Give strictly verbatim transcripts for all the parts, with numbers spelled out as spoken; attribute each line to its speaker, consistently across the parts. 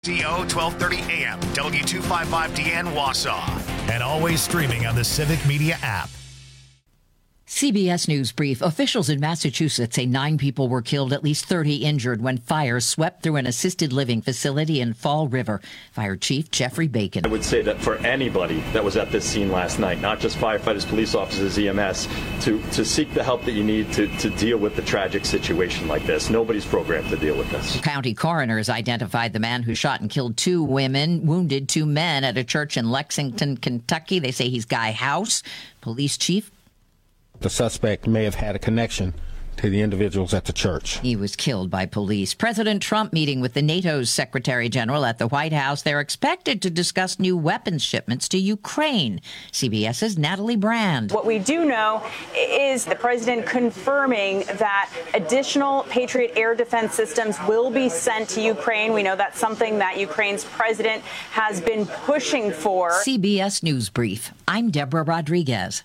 Speaker 1: C O twelve thirty A M, W two fifty-five D N Wausau, and always streaming on the Civic Media app.
Speaker 2: C B S News Brief. Officials in Massachusetts say nine people were killed, at least thirty injured when fires swept through an assisted living facility in Fall River. Fire Chief Jeffrey Bacon.
Speaker 3: I would say that for anybody that was at this scene last night, not just firefighters, police officers, E M S, to, to seek the help that you need to, to deal with the tragic situation like this. Nobody's programmed to deal with this.
Speaker 2: County coroners identified the man who shot and killed two women, wounded two men at a church in Lexington, Kentucky. They say he's Guy House. Police Chief.
Speaker 4: The suspect may have had a connection to the individuals at the church.
Speaker 2: He was killed by police. President Trump meeting with the NATO's Secretary General at the White House. They're expected to discuss new weapons shipments to Ukraine. CBS's Natalie Brand.
Speaker 5: What we do know is the president confirming that additional Patriot air defense systems will be sent to Ukraine. We know that's something that Ukraine's president has been pushing for.
Speaker 2: C B S News Brief. I'm Deborah Rodriguez.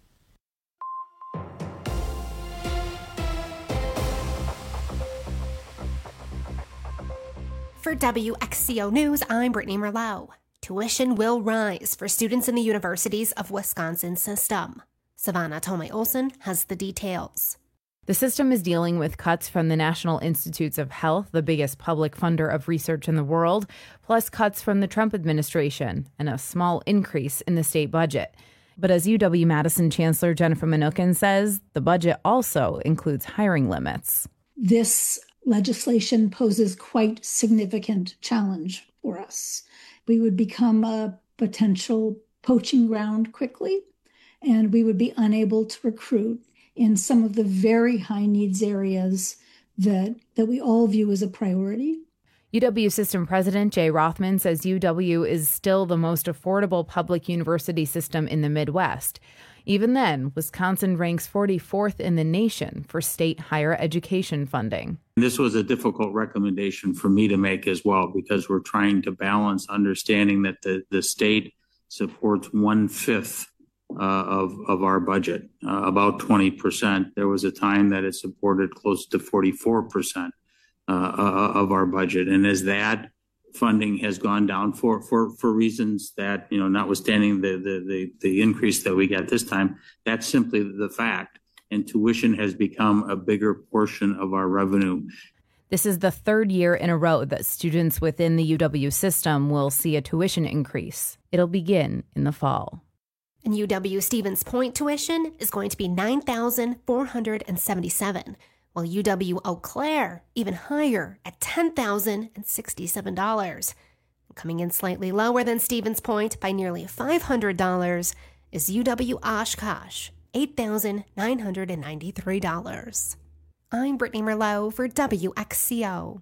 Speaker 6: For W X C O News, I'm Brittany Merlot. Tuition will rise for students in the Universities of Wisconsin system. Savannah Tomei-Olson has the details.
Speaker 7: The system is dealing with cuts from the National Institutes of Health, the biggest public funder of research in the world, plus cuts from the Trump administration and a small increase in the state budget. But as U W-Madison Chancellor Jennifer Mnookin says, the budget also includes hiring limits.
Speaker 8: This legislation poses quite significant challenge for us. We would become a potential poaching ground quickly, and we would be unable to recruit in some of the very high needs areas that, that we all view as a priority.
Speaker 7: U W System President Jay Rothman says U W is still the most affordable public university system in the Midwest. Even then, Wisconsin ranks forty-fourth in the nation for state higher education funding.
Speaker 9: This was a difficult recommendation for me to make as well, because we're trying to balance understanding that the, the state supports one-fifth uh, of, of our budget, uh, about twenty percent. There was a time that it supported close to forty-four percent uh, of our budget. And as that funding has gone down for, for, for reasons that, you know, notwithstanding the, the, the, the increase that we got this time, that's simply the fact. And tuition has become a bigger portion of our revenue.
Speaker 7: This is the third year in a row that students within the U W system will see a tuition increase. It'll begin in the fall.
Speaker 6: And U W Stevens Point tuition is going to be nine thousand four hundred seventy-seven dollars. While U W Eau Claire even higher at ten thousand sixty-seven dollars. Coming in slightly lower than Stevens Point by nearly five hundred dollars is U W Oshkosh, eight thousand nine hundred ninety-three dollars. I'm Brittany Merlot for W X C O.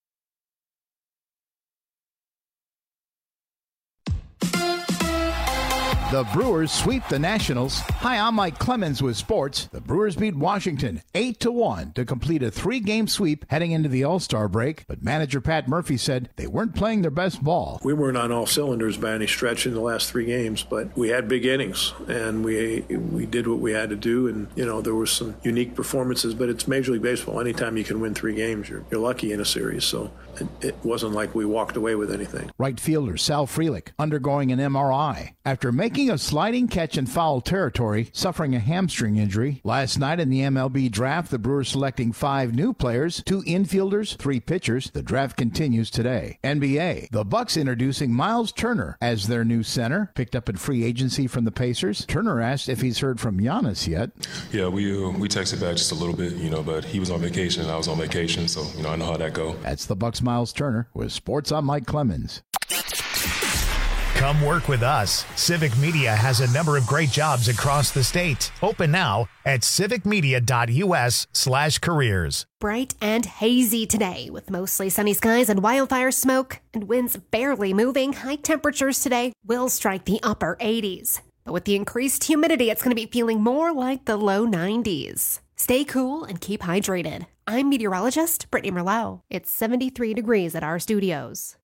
Speaker 10: The Brewers sweep the Nationals. Hi, I'm Mike Clemens with sports. The Brewers beat Washington eight to one to complete a three-game sweep heading into the All-Star break. But manager Pat Murphy said they weren't playing their best ball.
Speaker 11: We weren't on all cylinders by any stretch in the last three games, but we had big innings, and we we did what we had to do. And, you know, there were some unique performances, but it's Major League Baseball. Anytime you can win three games, you're, you're lucky in a series. So it, it wasn't like we walked away with anything.
Speaker 10: Right fielder Sal Frelick undergoing an M R I after making a sliding catch in foul territory, suffering a hamstring injury. Last night in the M L B draft, the Brewers selecting five new players, two infielders, three pitchers. The draft continues today. N B A, the Bucks introducing Miles Turner as their new center, picked up in free agency from the Pacers. Turner asked if he's heard from Giannis yet.
Speaker 12: Yeah, we uh, we texted back just a little bit, you know, but he was on vacation and I was on vacation, so, you know, I know how that go.
Speaker 10: That's the Bucks' Miles Turner with Sports. I'm Mike Clemens.
Speaker 1: Come work with us. Civic Media has a number of great jobs across the state. Open now at civicmedia.us slash careers.
Speaker 6: Bright and hazy today with mostly sunny skies and wildfire smoke and winds barely moving. High temperatures today will strike the upper eighties. But with the increased humidity, it's going to be feeling more like the low nineties. Stay cool and keep hydrated. I'm meteorologist Brittany Merlot. It's seventy-three degrees at our studios.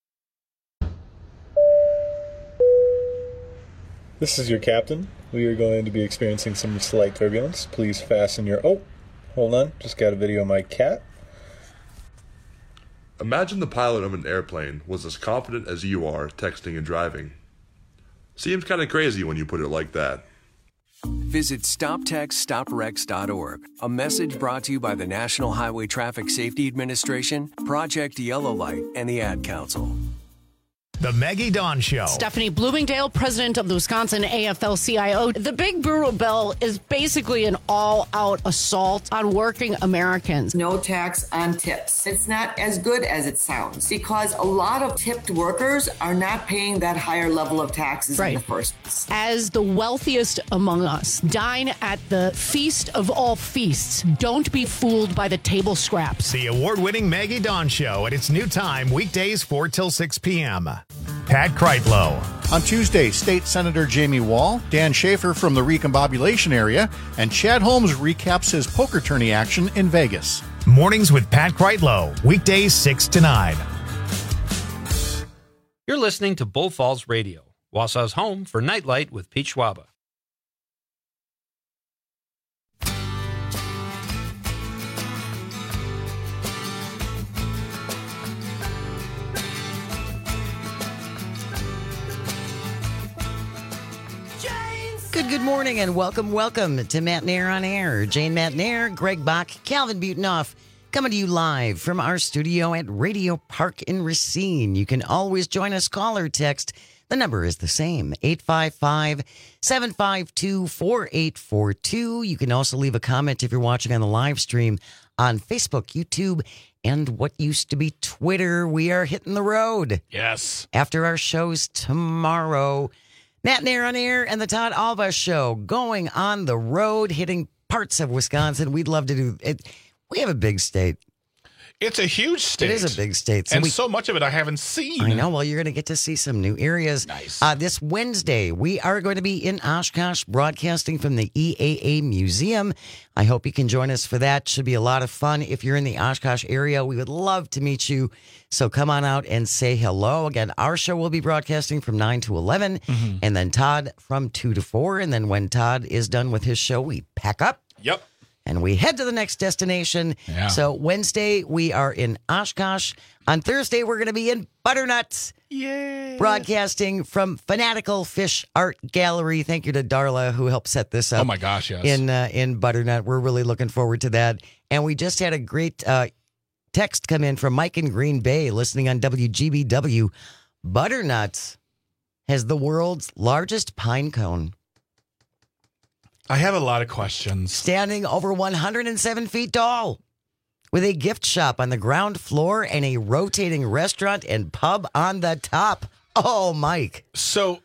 Speaker 13: This is your captain. We are going to be experiencing some slight turbulence. Please fasten your... Oh, hold on. Just got a video of my cat.
Speaker 14: Imagine the pilot of an airplane was as confident as you are texting and driving. Seems kind of crazy when you put it like that.
Speaker 15: Visit stop text stop wrecks dot org. A message brought to you by the National Highway Traffic Safety Administration, Project Yellow Light, and the Ad Council.
Speaker 1: The Maggie Dawn Show.
Speaker 16: Stephanie Bloomingdale, president of the Wisconsin A F L C I O. The Big Brutal Bill is basically an all-out assault on working Americans.
Speaker 17: No tax on tips. It's not as good as it sounds because a lot of tipped workers are not paying that higher level of taxes
Speaker 16: right.
Speaker 17: in the first place.
Speaker 16: As the wealthiest among us, dine at the feast of all feasts. Don't be fooled by the table scraps.
Speaker 1: The award-winning Maggie Dawn Show at its new time, weekdays four till six p.m. Pat Kreitlow.
Speaker 18: On Tuesday, State Senator Jamie Wall, Dan Schaefer from the recombobulation area, and Chad Holmes recaps his poker tourney action in Vegas.
Speaker 1: Mornings with Pat Kreitlow, weekdays six to nine.
Speaker 19: You're listening to Bull Falls Radio, Wausau's home for Nightlight with Pete Schwaba.
Speaker 20: Good, good morning and welcome, welcome to Matt Nair on Air. Jane Matt Nair, Greg Bach, Calvin Butenoff, coming to you live from our studio at Radio Park in Racine. You can always join us, call or text. The number is the same, eight five five, seven five two, four eight four two. You can also leave a comment if you're watching on the live stream on Facebook, YouTube, and what used to be Twitter. We are hitting the road.
Speaker 21: Yes.
Speaker 20: After our shows tomorrow. Matt Nair on Air and the Todd Alba Show going on the road, hitting parts of Wisconsin. We'd love to do it. We have a big state.
Speaker 21: It's a huge state.
Speaker 20: It is a big state.
Speaker 21: So and we, so much of it I haven't seen.
Speaker 20: I know. Well, you're going to get to see some new areas.
Speaker 21: Nice.
Speaker 20: Uh, this Wednesday, we are going to be in Oshkosh broadcasting from the E A A Museum. I hope you can join us for that. Should be a lot of fun. If you're in the Oshkosh area, we would love to meet you. So come on out and say hello. Again, our show will be broadcasting from nine to eleven, mm-hmm. and then Todd from two to four. And then when Todd is done with his show, we pack up.
Speaker 21: Yep.
Speaker 20: And we head to the next destination.
Speaker 21: Yeah.
Speaker 20: So Wednesday, we are in Oshkosh. On Thursday, we're going to be in Butternut.
Speaker 21: Yay.
Speaker 20: Broadcasting from Fanatical Fish Art Gallery. Thank you to Darla, who helped set this up.
Speaker 21: Oh, my gosh, yes.
Speaker 20: In, uh, in Butternut. We're really looking forward to that. And we just had a great uh, text come in from Mike in Green Bay, listening on W G B W. Butternut has the world's largest pine cone.
Speaker 21: I have a lot of questions.
Speaker 20: Standing over one hundred seven feet tall, with a gift shop on the ground floor and a rotating restaurant and pub on the top. Oh, Mike.
Speaker 21: So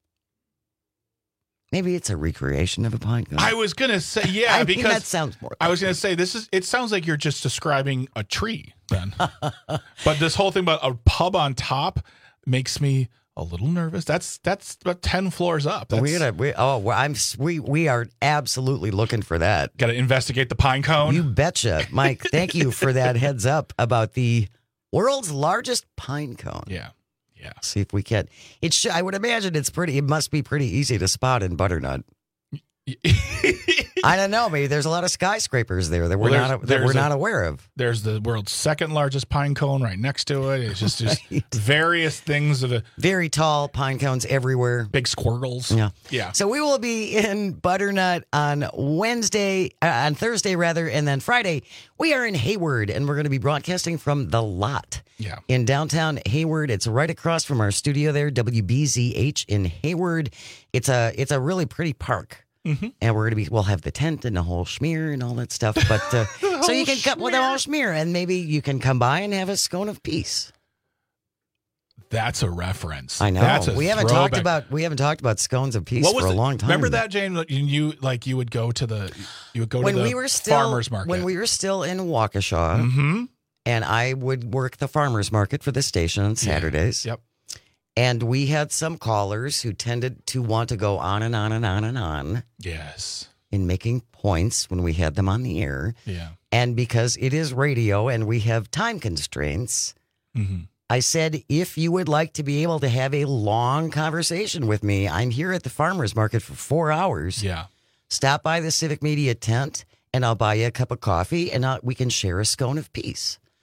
Speaker 20: maybe it's a recreation of a pine cone.
Speaker 21: I was going to say, yeah,
Speaker 20: I
Speaker 21: because
Speaker 20: mean, that sounds more.
Speaker 21: I was going to say, this is, it sounds like you're just describing a tree then. But this whole thing about a pub on top makes me a little nervous. That's that's about ten floors up. That's,
Speaker 20: we gotta, we, oh, well, I'm we we are absolutely looking for that.
Speaker 21: Got to investigate the pine cone.
Speaker 20: You betcha, Mike. Thank you for that heads up about the world's largest pine cone.
Speaker 21: Yeah, yeah.
Speaker 20: See if we can. It should. I would imagine it's pretty. It must be pretty easy to spot in Butternut. I don't know. Maybe there's a lot of skyscrapers there that we're
Speaker 21: well,
Speaker 20: not that we're a, not aware of.
Speaker 21: There's the world's second largest pine cone right next to it. It's just, right. just various things of a
Speaker 20: very tall pine cones everywhere.
Speaker 21: Big squirrels.
Speaker 20: Yeah,
Speaker 21: yeah.
Speaker 20: So we will be in Butternut on Wednesday, uh, on Thursday rather, and then Friday we are in Hayward, and we're going to be broadcasting from the Lot.
Speaker 21: Yeah.
Speaker 20: In downtown Hayward. It's right across from our studio there, W B Z H in Hayward. It's a it's a really pretty park.
Speaker 21: Mm-hmm.
Speaker 20: And we're gonna be we'll have the tent and the whole schmear and all that stuff. But uh, so you can come with the whole schmear, and maybe you can come by and have a scone of peace.
Speaker 21: That's a reference.
Speaker 20: I know.
Speaker 21: That's a
Speaker 20: we haven't
Speaker 21: throwback.
Speaker 20: talked about we haven't talked about scones of peace
Speaker 21: what was
Speaker 20: for a
Speaker 21: the,
Speaker 20: long time.
Speaker 21: Remember that, Jane? You, you like you would go to the you would go
Speaker 20: when
Speaker 21: to the
Speaker 20: we were still,
Speaker 21: farmers market
Speaker 20: when we were still in Waukesha,
Speaker 21: mm-hmm.
Speaker 20: and I would work the farmers market for the station on Saturdays.
Speaker 21: Yeah. Yep.
Speaker 20: And we had some callers who tended to want to go on and on and on and on.
Speaker 21: Yes.
Speaker 20: In making points when we had them on the air.
Speaker 21: Yeah.
Speaker 20: And because it is radio and we have time constraints,
Speaker 21: mm-hmm.
Speaker 20: I said, if you would like to be able to have a long conversation with me, I'm here at the farmer's market for four hours.
Speaker 21: Yeah.
Speaker 20: Stop by the Civic Media tent and I'll buy you a cup of coffee and I'll, we can share a scone of peace.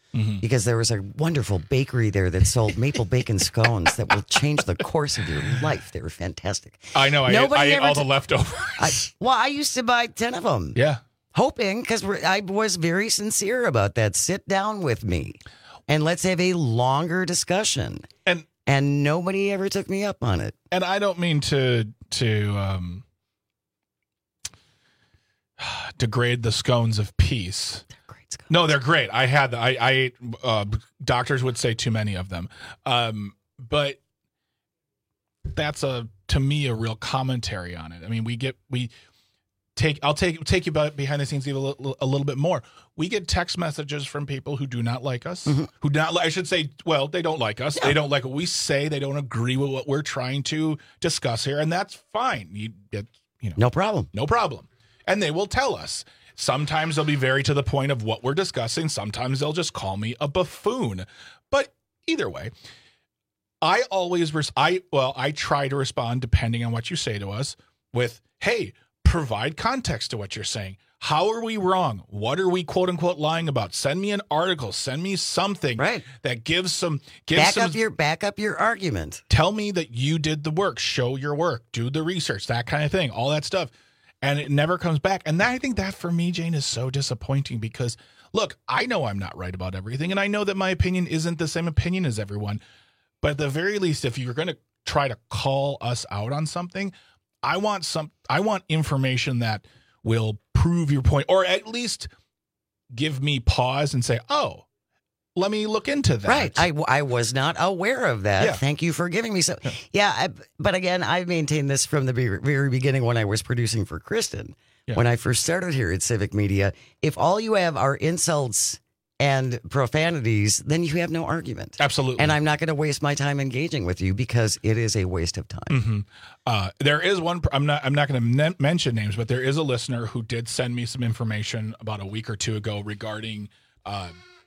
Speaker 20: mm-hmm. because there was a wonderful bakery there that sold maple bacon scones that will change the course of your life. They were fantastic.
Speaker 21: I know. I
Speaker 20: Nobody
Speaker 21: ate, I ate all
Speaker 20: t-
Speaker 21: the leftovers.
Speaker 20: I, well, I used to buy ten of them.
Speaker 21: Yeah.
Speaker 20: Hoping, because I was very sincere about that. Sit down with me and let's have a longer discussion.
Speaker 21: And
Speaker 20: and nobody ever took me up on it.
Speaker 21: And I don't mean to to um, degrade the scones of peace.
Speaker 20: They're great scones.
Speaker 21: No, they're great. I had I I ate. Uh, doctors would say too many of them, um, but that's a to me a real commentary on it. I mean, we get we. Take I'll take take you behind the scenes even a little, a little bit more. We get text messages from people who do not like us, mm-hmm. who not I should say, well, they don't like us. Yeah. They don't like what we say. They don't agree with what we're trying to discuss here, and that's fine. You, it, you know,
Speaker 20: no problem,
Speaker 21: no problem. And they will tell us. Sometimes they'll be very to the point of what we're discussing. Sometimes they'll just call me a buffoon. But either way, I always res- I well I try to respond depending on what you say to us with, hey. Provide context to what you're saying. How are we wrong? What are we quote unquote lying about? Send me an article. Send me something
Speaker 20: right.
Speaker 21: that gives some gives
Speaker 20: back
Speaker 21: some,
Speaker 20: up your back up your argument.
Speaker 21: Tell me that you did the work. Show your work. Do the research. That kind of thing. All that stuff, and it never comes back. And that, I think that for me, Jane, is so disappointing because look, I know I'm not right about everything, and I know that my opinion isn't the same opinion as everyone. But at the very least, if you're going to try to call us out on something. I want some. I want information that will prove your point, or at least give me pause and say, "Oh, let me look into that."
Speaker 20: Right. I, I was not aware of that.
Speaker 21: Yeah.
Speaker 20: Thank you for giving me some. Yeah. yeah I, but again, I've maintained this from the very beginning when I was producing for Kristen. Yeah. When I first started here at Civic Media, if all you have are insults and profanities, then you have no argument.
Speaker 21: Absolutely.
Speaker 20: And I'm not going to waste my time engaging with you because it is a waste of time.
Speaker 21: Mm-hmm. Uh, there is one, I'm not I'm not going to ne- mention names, but there is a listener who did send me some information about a week or two ago regarding uh,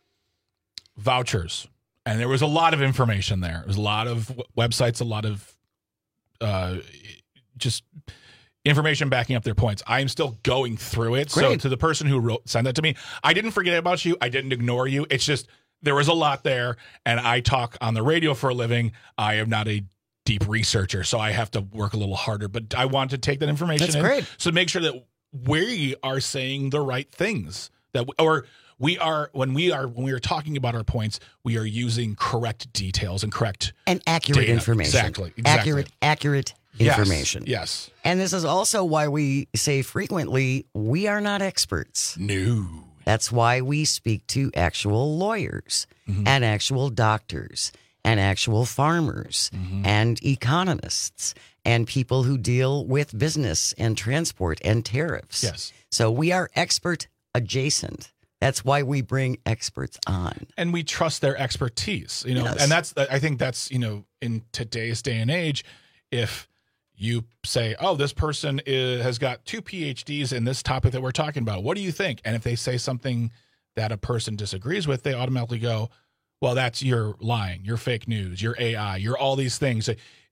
Speaker 21: vouchers. And there was a lot of information there. There was a lot of w- websites, a lot of uh, just information backing up their points. I am still going through it.
Speaker 20: Great.
Speaker 21: So to the person who wrote, sent that to me, I didn't forget about you. I didn't ignore you. It's just there was a lot there, and I talk on the radio for a living. I am not a deep researcher, so I have to work a little harder. But I want to take that information
Speaker 20: That's
Speaker 21: in
Speaker 20: great.
Speaker 21: so make sure that we are saying the right things. That we, or we are when we are when we are talking about our points, we are using correct details and correct
Speaker 20: and accurate
Speaker 21: data.
Speaker 20: information.
Speaker 21: Exactly. exactly.
Speaker 20: Accurate. Accurate.
Speaker 21: Yes,
Speaker 20: information.
Speaker 21: Yes.
Speaker 20: And this is also why we say frequently, we are not experts.
Speaker 21: No.
Speaker 20: That's why we speak to actual lawyers
Speaker 21: mm-hmm.
Speaker 20: and actual doctors and actual farmers
Speaker 21: mm-hmm.
Speaker 20: and economists and people who deal with business and transport and tariffs.
Speaker 21: Yes.
Speaker 20: So we are expert adjacent. That's why we bring experts on.
Speaker 21: And we trust their expertise, you know,
Speaker 20: Yes.
Speaker 21: and that's, I think that's, you know, in today's day and age, if you say, oh, this person is, has got two P H Ds in this topic that we're talking about. What do you think? And if they say something that a person disagrees with, they automatically go, well, that's you're lying. You're fake news. You're A I. You're all these things.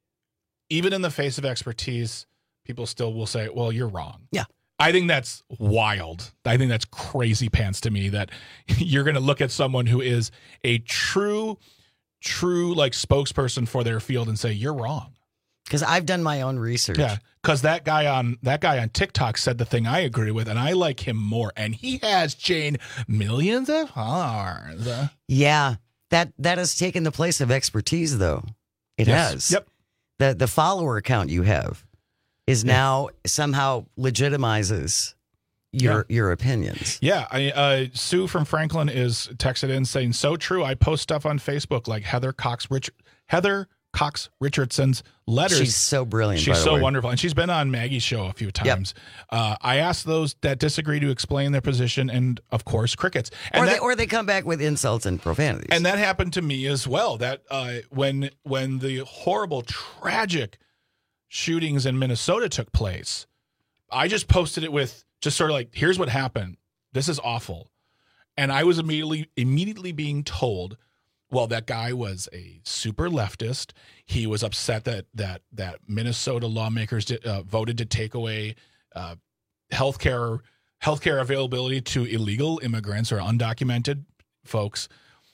Speaker 21: Even in the face of expertise, people still will say, well, you're wrong.
Speaker 20: Yeah.
Speaker 21: I think that's wild. I think that's crazy pants to me that you're going to look at someone who is a true, true like spokesperson for their field and say, you're wrong.
Speaker 20: Because I've done my own research.
Speaker 21: Yeah, because that guy on that guy on TikTok said the thing I agree with, and I like him more. And he has, Jane, millions of followers.
Speaker 20: Yeah, that that has taken the place of expertise, though. It
Speaker 21: Yes.
Speaker 20: has.
Speaker 21: Yep.
Speaker 20: The the follower count you have is
Speaker 21: Yeah.
Speaker 20: now somehow legitimizes your your opinions.
Speaker 21: Yeah, I, uh, Sue from Franklin is texted in saying, "So true. I post stuff on Facebook like Heather Cox Rich Heather." Cox Richardson's letters.
Speaker 20: She's so brilliant.
Speaker 21: She's
Speaker 20: by the
Speaker 21: so
Speaker 20: way.
Speaker 21: wonderful. And she's been on Maggie's show a few times. Yep. Uh, I asked those that disagree to explain their position, and of course, crickets. And
Speaker 20: or
Speaker 21: that,
Speaker 20: they or they come back with insults and profanities.
Speaker 21: And that happened to me as well. That uh, when when the horrible, tragic shootings in Minnesota took place, I just posted it with just sort of like, here's what happened. This is awful. And I was immediately immediately being told, well, that guy was a super leftist. He was upset that that that Minnesota lawmakers did, uh, voted to take away uh, healthcare healthcare availability to illegal immigrants or undocumented folks.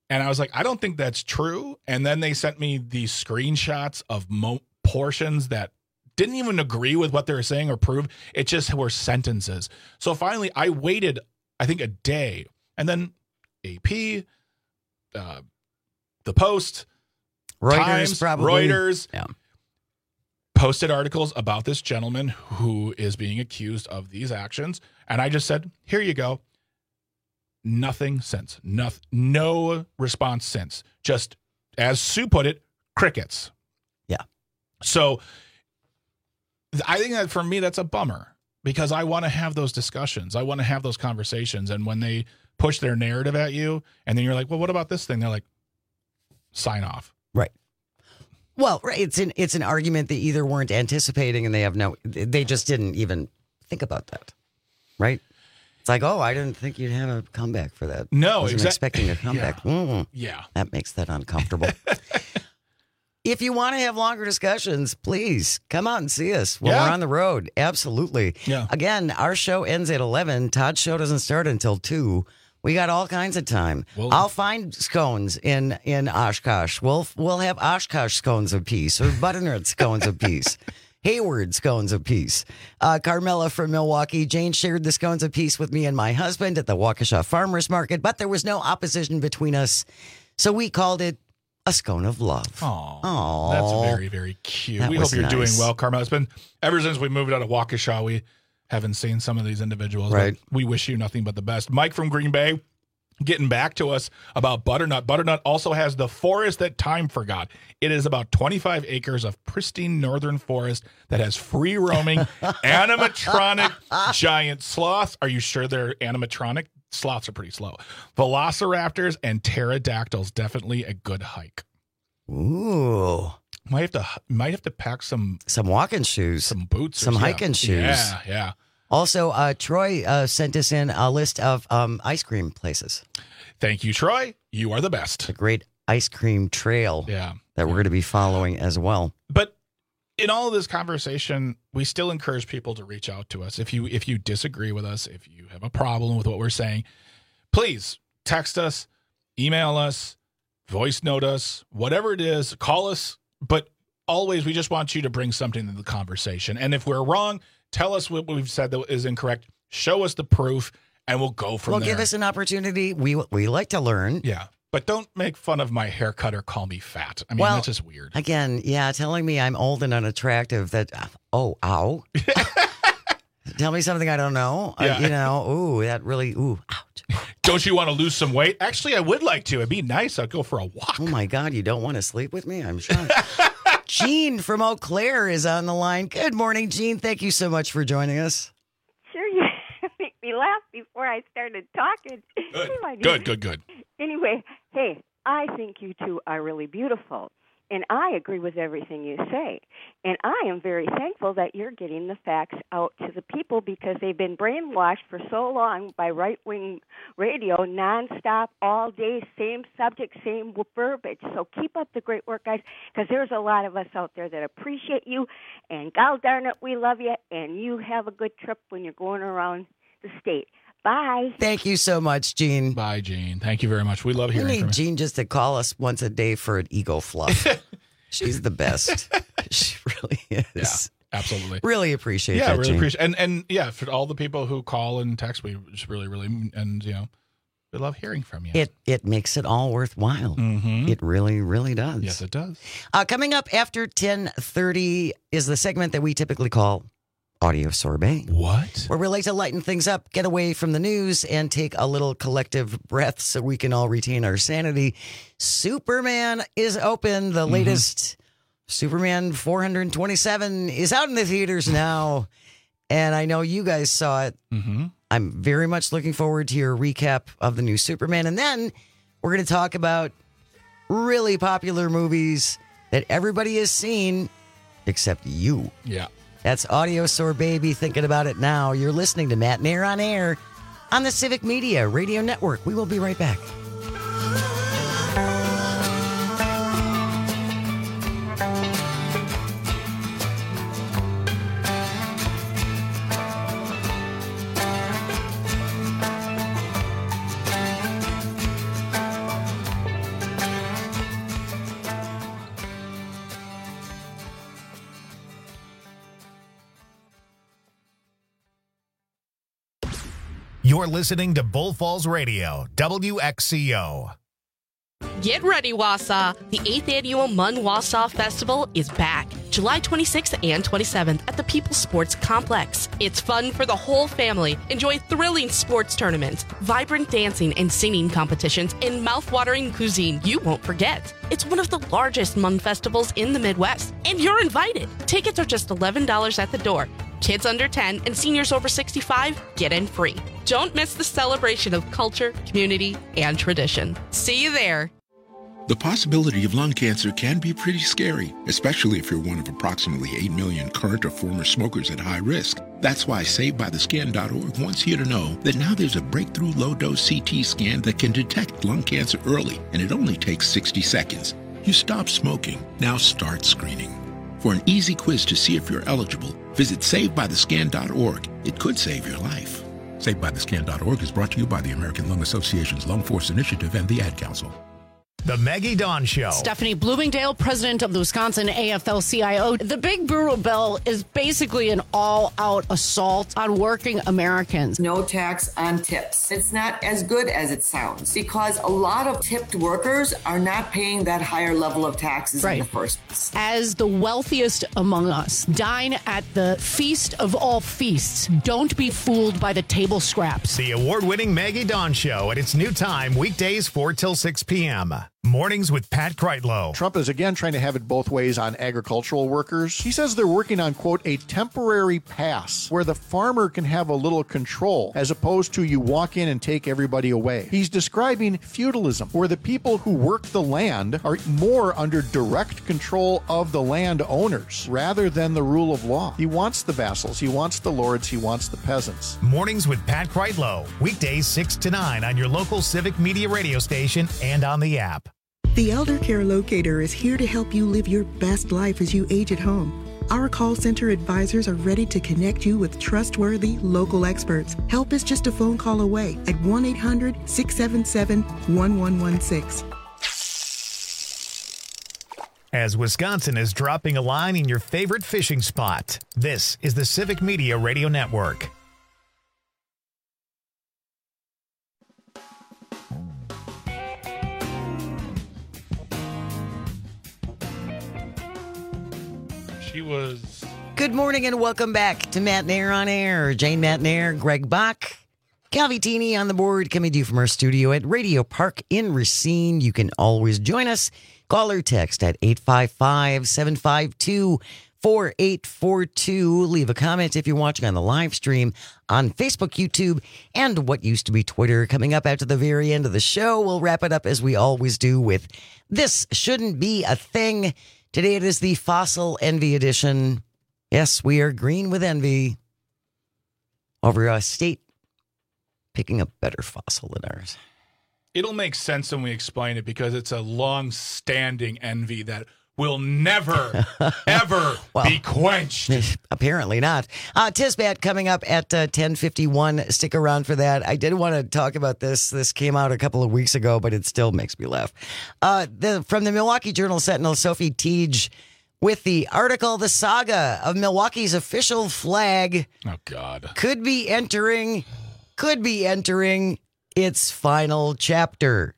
Speaker 21: And I was like, I don't think that's true. And then they sent me these screenshots of mo- portions that didn't even agree with what they were saying or prove. It just were sentences. So finally, I waited, I think, a day. And then A P, uh, The Post,
Speaker 20: Reuters,
Speaker 21: Times,
Speaker 20: probably.
Speaker 21: Reuters,
Speaker 20: yeah.
Speaker 21: posted articles about this gentleman who is being accused of these actions. And I just said, here you go. Nothing since. No, no response since. Just, as Sue put it, crickets.
Speaker 20: Yeah.
Speaker 21: So I think that for me, that's a bummer because I want to have those discussions. I want to have those conversations. And when they push their narrative at you and then you're like, well, what about this thing? They're like, sign off.
Speaker 20: Right. Well, right. It's an, it's an argument they either weren't anticipating and they have no, they just didn't even think about that. Right. It's like, oh, I didn't think you'd have a comeback for that.
Speaker 21: No,
Speaker 20: I wasn't
Speaker 21: exa-
Speaker 20: expecting a comeback.
Speaker 21: Yeah.
Speaker 20: Mm.
Speaker 21: Yeah.
Speaker 20: That makes that uncomfortable. If you want to have longer discussions, please come out and see us when
Speaker 21: Yeah.
Speaker 20: we're on the road. Absolutely.
Speaker 21: Yeah.
Speaker 20: Again, our show ends at eleven. Todd's show doesn't start until two. We got all kinds of time.
Speaker 21: Well-
Speaker 20: I'll find scones in, in Oshkosh. We'll we'll have Oshkosh scones apiece or butternut scones apiece. Hayward scones apiece. Uh, Carmela from Milwaukee. Jane shared the scones apiece with me and my husband at the Waukesha Farmers Market, but there was no opposition between us, so we called it a scone of love.
Speaker 21: Oh, that's very, very cute.
Speaker 20: That
Speaker 21: We
Speaker 20: was
Speaker 21: hope you're doing
Speaker 20: nice.
Speaker 21: well, Carmel. It's been ever since we moved out of Waukesha, we haven't seen some of these individuals. but
Speaker 20: Right.
Speaker 21: We wish you nothing but the best. Mike from Green Bay getting back to us about Butternut. Butternut also has the forest that time forgot. It is about twenty-five acres of pristine northern forest that has free roaming animatronic giant sloths. Are you sure they're animatronic? Sloths are pretty slow. Velociraptors and pterodactyls. Definitely a good hike.
Speaker 20: Ooh.
Speaker 21: Might have to might have to pack some
Speaker 20: Some walking shoes.
Speaker 21: some boots, or
Speaker 20: Some
Speaker 21: yeah.
Speaker 20: hiking shoes.
Speaker 21: Yeah, yeah.
Speaker 20: Also, uh, Troy uh, sent us in a list of um, ice cream places.
Speaker 21: Thank you, Troy. You are the best.
Speaker 20: A great ice cream trail
Speaker 21: Yeah.
Speaker 20: that we're going to be following as well.
Speaker 21: But in all of this conversation, we still encourage people to reach out to us. If you if you disagree with us, if you have a problem with what we're saying, please text us, email us, voice note us, whatever it is, call us. But always, we just want you to bring something to the conversation. And if we're wrong, tell us what we've said that is incorrect. Show us the proof, and we'll go from
Speaker 20: Well,
Speaker 21: there.
Speaker 20: give us an opportunity. We we like to learn.
Speaker 21: Yeah. But don't make fun of my haircut or call me fat. I mean,
Speaker 20: Well,
Speaker 21: that's just weird.
Speaker 20: Again, yeah, telling me I'm old and unattractive. That oh, ow. Tell me something I don't know. Uh,
Speaker 21: Yeah.
Speaker 20: you know, ooh, that really, ooh, ouch.
Speaker 21: Don't you want to lose some weight? Actually, I would like to. It'd be nice. I'd go for a walk.
Speaker 20: Oh my God, you don't want to sleep with me? I'm shocked. Jean from Eau Claire is on the line. Good morning, Jean. Thank you so much for joining us.
Speaker 3: Sure, you make me laugh before I started talking.
Speaker 21: Good,
Speaker 3: My
Speaker 21: good,
Speaker 3: dear.
Speaker 21: good, good.
Speaker 3: Anyway, hey, I think you two are really beautiful, and I agree with everything you say. And I am very thankful that you're getting the facts out to the people because they've been brainwashed for so long by right-wing radio, nonstop, all day, same subject, same verbiage. So keep up the great work, guys, because there's a lot of us out there that appreciate you, and God darn it, we love you, and you have a good trip when you're going around the state. Bye.
Speaker 20: Thank you so much, Jean.
Speaker 21: Bye, Jean. Thank you very much. We love
Speaker 20: We
Speaker 21: hearing from
Speaker 20: need
Speaker 21: you.
Speaker 20: Jean just to call us once a day for an ego fluff. She's the best. She really is.
Speaker 21: Yeah, absolutely.
Speaker 20: Really appreciate
Speaker 21: Yeah,
Speaker 20: that,
Speaker 21: really
Speaker 20: Jean.
Speaker 21: appreciate and and yeah, for all the people who call and text, we just really, really and you know, we love hearing from you.
Speaker 20: It it makes it all worthwhile.
Speaker 21: Mhm.
Speaker 20: It really, really does.
Speaker 21: Yes, it does.
Speaker 20: Uh, coming up after ten thirty is the segment that we typically call Audio Sorbet.
Speaker 21: What?
Speaker 20: Where we like to lighten things up, get away from the news, and take a little collective breath so we can all retain our sanity. Superman is open. The
Speaker 21: Mhm.
Speaker 20: latest Superman four twenty-seven is out in the theaters now. And I know you guys saw it.
Speaker 21: Mm-hmm.
Speaker 20: I'm very much looking forward to your recap of the new Superman. And then we're going to talk about really popular movies that everybody has seen except you.
Speaker 21: Yeah.
Speaker 20: That's Audio Sorbet. Be thinking about it now. You're listening to Matt Nair on Air on the Civic Media Radio Network. We will be right back.
Speaker 1: You're listening to Bull Falls Radio, W X C O.
Speaker 4: Get ready, Wausau. The eighth Annual Mun Wausau Festival is back, July twenty-sixth and twenty-seventh at the People's Sports Complex. It's fun for the whole family. Enjoy thrilling sports tournaments, vibrant dancing and singing competitions, and mouth-watering cuisine you won't forget. It's one of the largest Mun festivals in the Midwest, and you're invited. Tickets are just eleven dollars at the door. Kids under ten and seniors over sixty-five get in free. Don't miss the celebration of culture, community, and tradition. See you there.
Speaker 22: The possibility of lung cancer can be pretty scary, especially if you're one of approximately eight million current or former smokers at high risk. That's why Saved By The Scan dot org wants you to know that now there's a breakthrough low-dose C T scan that can detect lung cancer early, and it only takes sixty seconds. You stop smoking, now start screening. For an easy quiz to see if you're eligible, visit Saved By The Scan dot org. It could save your life. Saved By The Scan dot org is brought to you by the American Lung Association's Lung Force Initiative and the Ad Council.
Speaker 1: The Maggie Dawn Show.
Speaker 16: Stephanie Bloomingdale, president of the Wisconsin A F L C I O. The Big Brutal Bill is basically an all-out assault on working Americans.
Speaker 17: No tax on tips. It's not as good as it sounds because a lot of tipped workers are not paying that higher level of taxes
Speaker 16: Right.
Speaker 17: in the first place.
Speaker 16: As the wealthiest among us, dine at the feast of all feasts. Don't be fooled by the table scraps.
Speaker 1: The award-winning Maggie Dawn Show at its new time, weekdays four till six p.m. Mornings with Pat Kreitlow.
Speaker 18: Trump is again trying to have it both ways on agricultural workers. He says they're working on, quote, a temporary pass where the farmer can have a little control as opposed to you walk in and take everybody away. He's describing feudalism, where the people who work the land are more under direct control of the landowners rather than the rule of law. He wants the vassals, he wants the lords, he wants the peasants.
Speaker 1: Mornings with Pat Kreitlow. Weekdays six to nine on your local Civic Media radio station and on the app.
Speaker 23: The Elder Care Locator is here to help you live your best life as you age at home. Our call center advisors are ready to connect you with trustworthy local experts. Help is just a phone call away at one eight hundred, six seven seven, one one one six.
Speaker 1: As Wisconsin is dropping a line in your favorite fishing spot, this is the Civic Media Radio Network.
Speaker 21: She was.
Speaker 20: Good morning and welcome back to Matt Nair on Air. Jane Matt Nair, Greg Bach, Calvitini on the board, coming to you from our studio at Radio Park in Racine. You can always join us. Call or text at eight five five, seven five two, four eight four two. Leave a comment if you're watching on the live stream on Facebook, YouTube, and what used to be Twitter. Coming up after the very end of the show, we'll wrap it up as we always do with This Shouldn't Be a Thing. Today it is the Fossil Envy edition. Yes, we are green with envy over a state picking a better fossil than ours.
Speaker 21: It'll make sense when we explain it because it's a long-standing envy that will never, ever
Speaker 20: well,
Speaker 21: be quenched.
Speaker 20: Apparently not. Uh, Tisbat coming up at uh, ten fifty-one. Stick around for that. I did want to talk about this. This came out a couple of weeks ago, but it still makes me laugh. Uh, the, from the Milwaukee Journal-Sentinel, Sophie Teague with the article, The Saga of Milwaukee's Official Flag.
Speaker 21: Oh, God.
Speaker 20: Could be entering, could be entering its final chapter.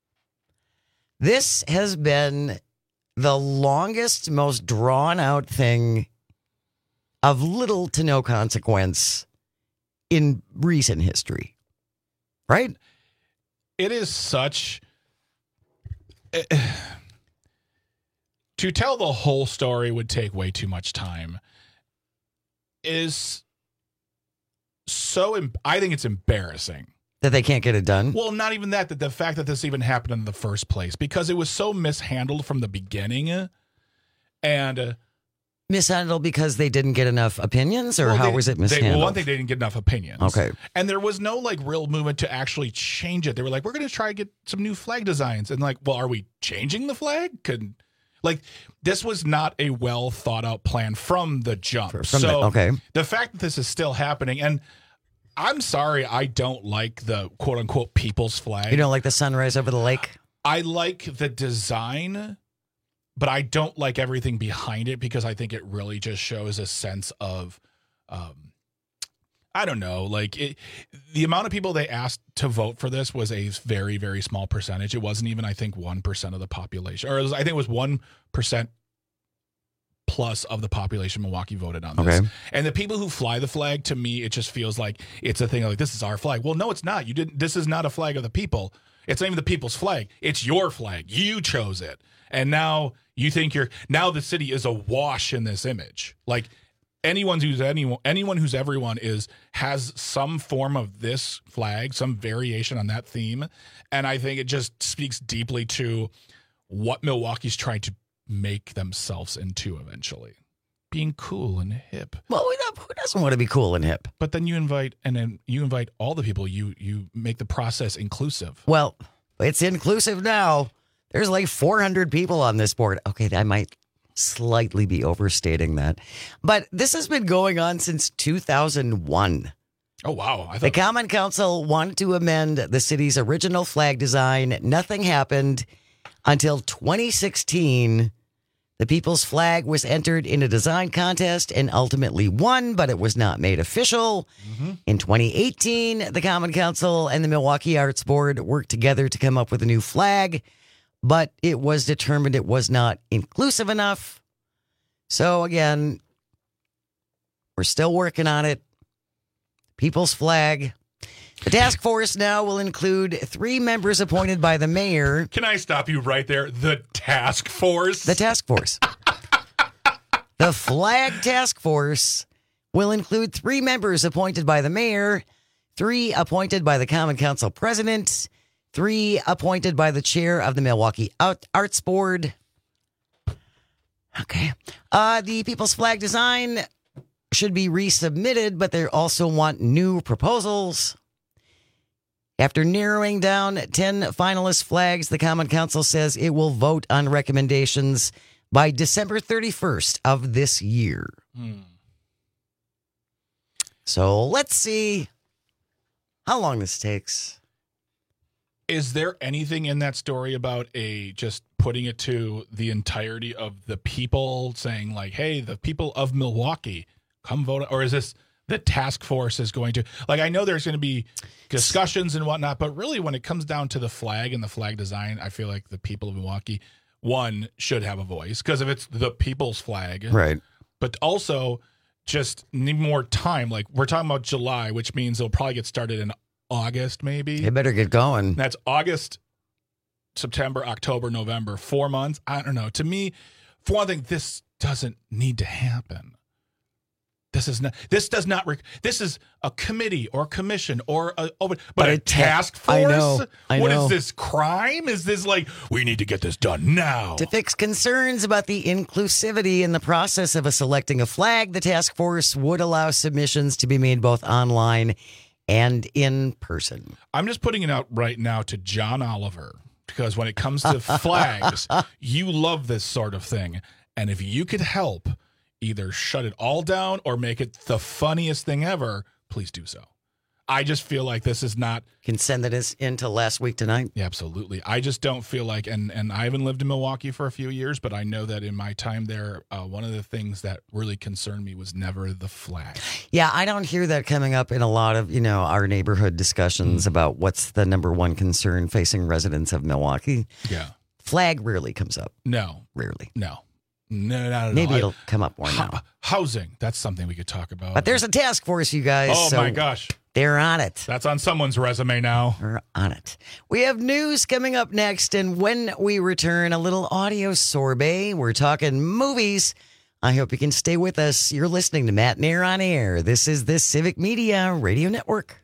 Speaker 20: This has been the longest, most drawn-out thing of little to no consequence in recent history. Right?
Speaker 21: It is such... Uh, to tell the whole story would take way too much time. It is so... Em- I think it's embarrassing.
Speaker 20: That they can't get it done?
Speaker 21: Well, not even that, that the fact that this even happened in the first place, because it was so mishandled from the beginning. And uh,
Speaker 20: mishandled because they didn't get enough opinions, or
Speaker 21: well,
Speaker 20: how
Speaker 21: they,
Speaker 20: was it
Speaker 21: they,
Speaker 20: mishandled?
Speaker 21: well, one thing, they didn't get enough opinions.
Speaker 20: Okay.
Speaker 21: And there was no like real movement to actually change it. They were like, we're going to try to get some new flag designs. And like, well, are we changing the flag? Could like, this was not a well thought out plan from the jump.
Speaker 20: From
Speaker 21: so
Speaker 20: the, okay.
Speaker 21: the fact that this is still happening, and I'm sorry, I don't like the quote unquote people's flag.
Speaker 20: You don't like the sunrise over the lake?
Speaker 21: I like the design, but I don't like everything behind it because I think it really just shows a sense of um, I don't know. Like it, the amount of people they asked to vote for this was a very, very small percentage. It wasn't even, I think, one percent of the population, or it was, I think it was one percent plus of the population of Milwaukee voted on this.
Speaker 20: Okay.
Speaker 21: And the people who fly the flag, to me, it just feels like it's a thing like, this is our flag. Well, no, it's not. You didn't. This is not a flag of the people. It's not even the people's flag. It's your flag. You chose it. And now you think you're, now the city is awash in this image. Like, Anyone who's anyone, anyone who's everyone is has some form of this flag, some variation on that theme, and I think it just speaks deeply to what Milwaukee's trying to make themselves into eventually, being cool and hip.
Speaker 20: Well, who doesn't want to be cool and hip?
Speaker 21: But then you invite, and then you invite all the people. You you make the process inclusive.
Speaker 20: Well, it's inclusive now. There's like four hundred people on this board. Okay, I might slightly be overstating that. But this has been going on since two thousand one.
Speaker 21: Oh, wow. I thought-
Speaker 20: The Common Council wanted to amend the city's original flag design. Nothing happened until twenty sixteen. The people's flag was entered in a design contest and ultimately won, but it was not made official. Mm-hmm. In twenty eighteen, the Common Council and the Milwaukee Arts Board worked together to come up with a new flag, but it was determined it was not inclusive enough. So again, we're still working on it. People's flag. The task force now will include three members appointed by the mayor.
Speaker 21: Can I stop you right there? The task force?
Speaker 20: The task force. The flag task force will include three members appointed by the mayor, three appointed by the Common Council president, three appointed by the chair of the Milwaukee Arts Board. Okay. Uh, the People's Flag design should be resubmitted, but they also want new proposals. After narrowing down ten finalist flags, the Common Council says it will vote on recommendations by December thirty-first of this year.
Speaker 21: Hmm.
Speaker 20: So let's see how long this takes.
Speaker 21: Is there anything in that story about a just putting it to the entirety of the people, saying like, hey, the people of Milwaukee, come vote? Or is this the task force is going to, like, I know there's going to be discussions and whatnot, but really when it comes down to the flag and the flag design, I feel like the people of Milwaukee, one, should have a voice because if it's the people's flag.
Speaker 20: Right.
Speaker 21: But also just need more time. Like we're talking about July, which means it'll probably get started in August, maybe.
Speaker 20: They better get going.
Speaker 21: That's August, September, October, November, four months. I don't know. To me, for one thing, this doesn't need to happen. This is not. This does not. Rec- this is a committee or commission or a. Oh, but, but a task force.
Speaker 20: I know. I
Speaker 21: what
Speaker 20: know.
Speaker 21: is this crime? Is this like we need to get this done now?
Speaker 20: To fix concerns about the inclusivity in the process of a selecting a flag, the task force would allow submissions to be made both online and in person.
Speaker 21: I'm just putting it out right now to John Oliver because when it comes to flags, you love this sort of thing, and if you could help either shut it all down or make it the funniest thing ever, please do so. I just feel like this is not...
Speaker 20: Can send this into last week tonight?
Speaker 21: Yeah, absolutely. I just don't feel like, and, and I haven't lived in Milwaukee for a few years, but I know that in my time there, uh, one of the things that really concerned me was never the flag.
Speaker 20: Yeah, I don't hear that coming up in a lot of, you know, our neighborhood discussions mm-hmm. about what's the number one concern facing residents of Milwaukee.
Speaker 21: Yeah.
Speaker 20: Flag rarely comes up.
Speaker 21: No.
Speaker 20: Rarely.
Speaker 21: No. No, not at
Speaker 20: Maybe
Speaker 21: all.
Speaker 20: it'll
Speaker 21: I,
Speaker 20: come up more
Speaker 21: ho-
Speaker 20: now.
Speaker 21: Housing, that's something we could talk about.
Speaker 20: But there's a task force, you guys.
Speaker 21: Oh,
Speaker 20: so
Speaker 21: my gosh.
Speaker 20: They're on it.
Speaker 21: That's on someone's resume now.
Speaker 20: They're on it. We have news coming up next, and when we return, a little audio sorbet. We're talking movies. I hope you can stay with us. You're listening to Matt Nair on Air. This is the Civic Media Radio Network.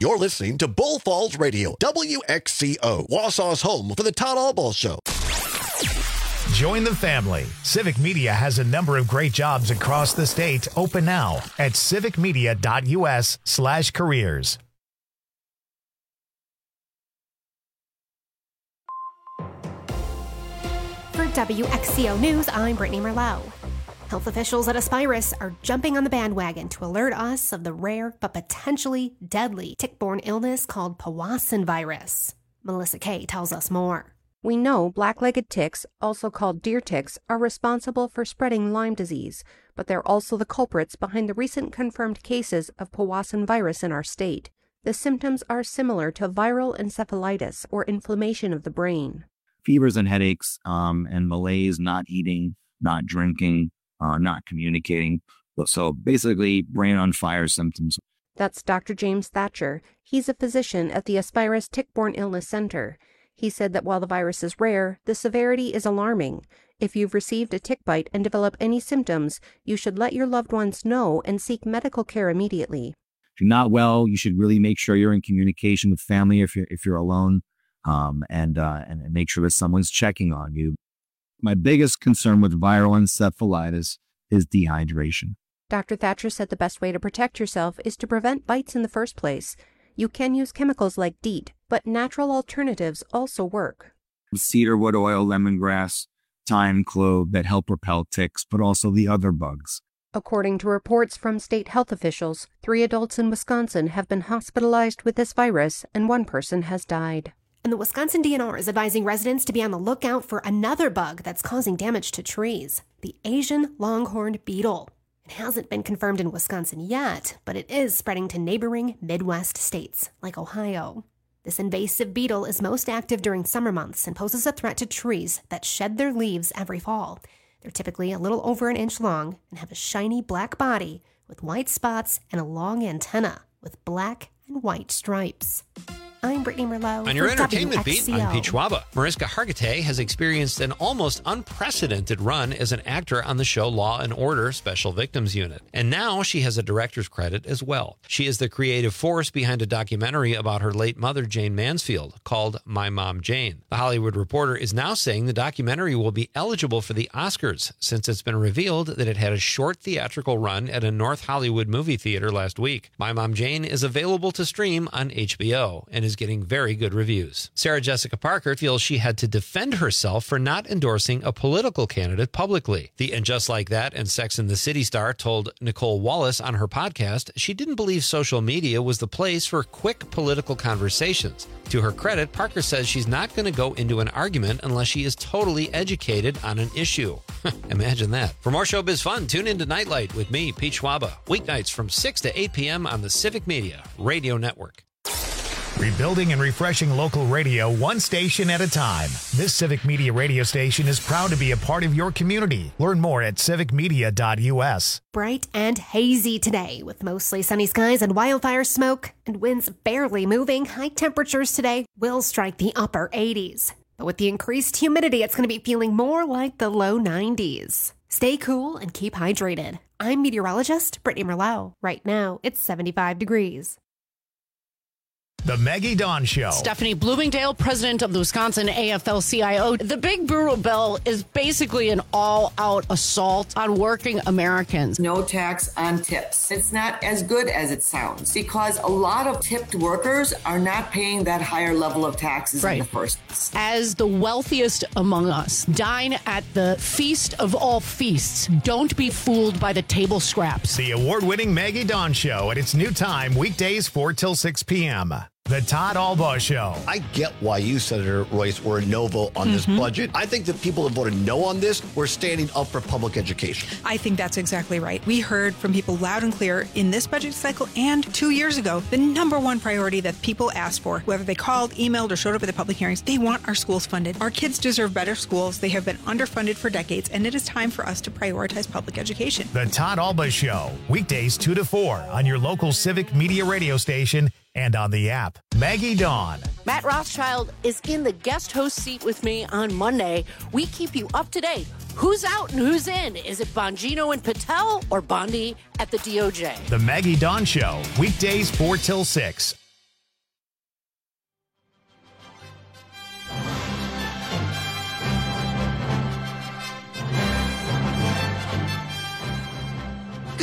Speaker 2: You're listening to Bull Falls Radio, W X C O, Wausau's home for the Todd Albaugh Show.
Speaker 1: Join the family. Civic Media has a number of great jobs across the state open now at civicmedia.us slash careers.
Speaker 6: For W X C O News, I'm Brittany Merlot. Health officials at Aspirus are jumping on the bandwagon to alert us of the rare but potentially deadly tick-borne illness called Powassan virus. Melissa Kay tells us more.
Speaker 5: We know black-legged ticks, also called deer ticks, are responsible for spreading Lyme disease, but they're also the culprits behind the recent confirmed cases of Powassan virus in our state. The symptoms are similar to viral encephalitis or inflammation of the brain.
Speaker 8: Fevers and headaches, um, and malaise, not eating, not drinking, uh, not communicating. So basically, brain on fire symptoms.
Speaker 5: That's Doctor James Thatcher. He's a physician at the Aspirus Tick-Borne Illness Center. He said that while the virus is rare, the severity is alarming. If you've received a tick bite and develop any symptoms, you should let your loved ones know and seek medical care immediately.
Speaker 8: If you're not well, you should really make sure you're in communication with family if you're if you're alone, um, and, uh, and and make sure that someone's checking on you. My biggest concern with viral encephalitis is dehydration.
Speaker 5: Doctor Thatcher said the best way to protect yourself is to prevent bites in the first place. You can use chemicals like DEET, but natural alternatives also work.
Speaker 8: Cedarwood oil, lemongrass, thyme, clove that help repel ticks, but also the other bugs.
Speaker 5: According to reports from state health officials, three adults in Wisconsin have been hospitalized with this virus, and one person has died.
Speaker 6: And the Wisconsin D N R is advising residents to be on the lookout for another bug that's causing damage to trees, the Asian longhorned beetle. It hasn't been confirmed in Wisconsin yet, but it is spreading to neighboring Midwest states like Ohio. This invasive beetle is most active during summer months and poses a threat to trees that shed their leaves every fall. They're typically a little over an inch long and have a shiny black body with white spots and a long antenna with black and white stripes. I'm Brittany Merlot.
Speaker 19: On your
Speaker 6: for
Speaker 19: entertainment
Speaker 6: W X C O.
Speaker 19: beat, I'm Pete Schwaba. Mariska Hargitay has experienced an almost unprecedented run as an actor on the show Law and Order Special Victims Unit. And now she has a director's credit as well. She is the creative force behind a documentary about her late mother, Jayne Mansfield, called My Mom Jane. The Hollywood Reporter is now saying the documentary will be eligible for the Oscars, since it's been revealed that it had a short theatrical run at a North Hollywood movie theater last week. My Mom Jane is available to stream on H B O and is getting very good reviews. Sarah Jessica Parker feels she had to defend herself for not endorsing a political candidate publicly. The And Just Like That and Sex and the City star told Nicole Wallace on her podcast she didn't believe social media was the place for quick political conversations. To her credit, Parker says she's not going to go into an argument unless she is totally educated on an issue. Imagine that. For more showbiz fun, tune into Nightlight with me, Pete Schwaba, weeknights from six to eight p.m. on the Civic Media Radio Network.
Speaker 1: Rebuilding and refreshing local radio one station at a time. This Civic Media radio station is proud to be a part of your community. Learn more at civic media dot u s.
Speaker 6: Bright and hazy today with mostly sunny skies and wildfire smoke and winds barely moving. High temperatures today will strike the upper eighties. But with the increased humidity, it's going to be feeling more like the low nineties. Stay cool and keep hydrated. I'm meteorologist Brittany Merlot. Right now, it's seventy-five degrees.
Speaker 1: The Maggie Dawn Show.
Speaker 16: Stephanie Bloomingdale, president of the Wisconsin A F L C I O. The Big Brutal Bill is basically an all-out assault on working Americans.
Speaker 17: No tax on tips. It's not as good as it sounds because a lot of tipped workers are not paying that higher level of taxes
Speaker 16: Right.
Speaker 17: in the first place.
Speaker 16: As the wealthiest among us, dine at the feast of all feasts. Don't be fooled by the table scraps.
Speaker 1: The award-winning Maggie Dawn Show at its new time, weekdays four till six p.m. The Todd Albaugh Show.
Speaker 2: I get why you, Senator Royce, were a no vote on this
Speaker 24: Mhm.
Speaker 2: budget. I think the people that voted no on this were standing up for public education.
Speaker 24: I think that's exactly right. We heard from people loud and clear in this budget cycle and two years ago, the number one priority that people asked for, whether they called, emailed, or showed up at the public hearings, they want our schools funded. Our kids deserve better schools. They have been underfunded for decades, and it is time for us to prioritize public education.
Speaker 1: The Todd Albaugh Show, weekdays two to four on your local Civic Media radio station and on the app. Maggie Dawn.
Speaker 25: Matt Rothschild is in the guest host seat with me on Monday. We keep you up to date. Who's out and who's in? Is it Bongino and Patel or Bondi at the D O J?
Speaker 1: The Maggie Dawn Show, weekdays four till six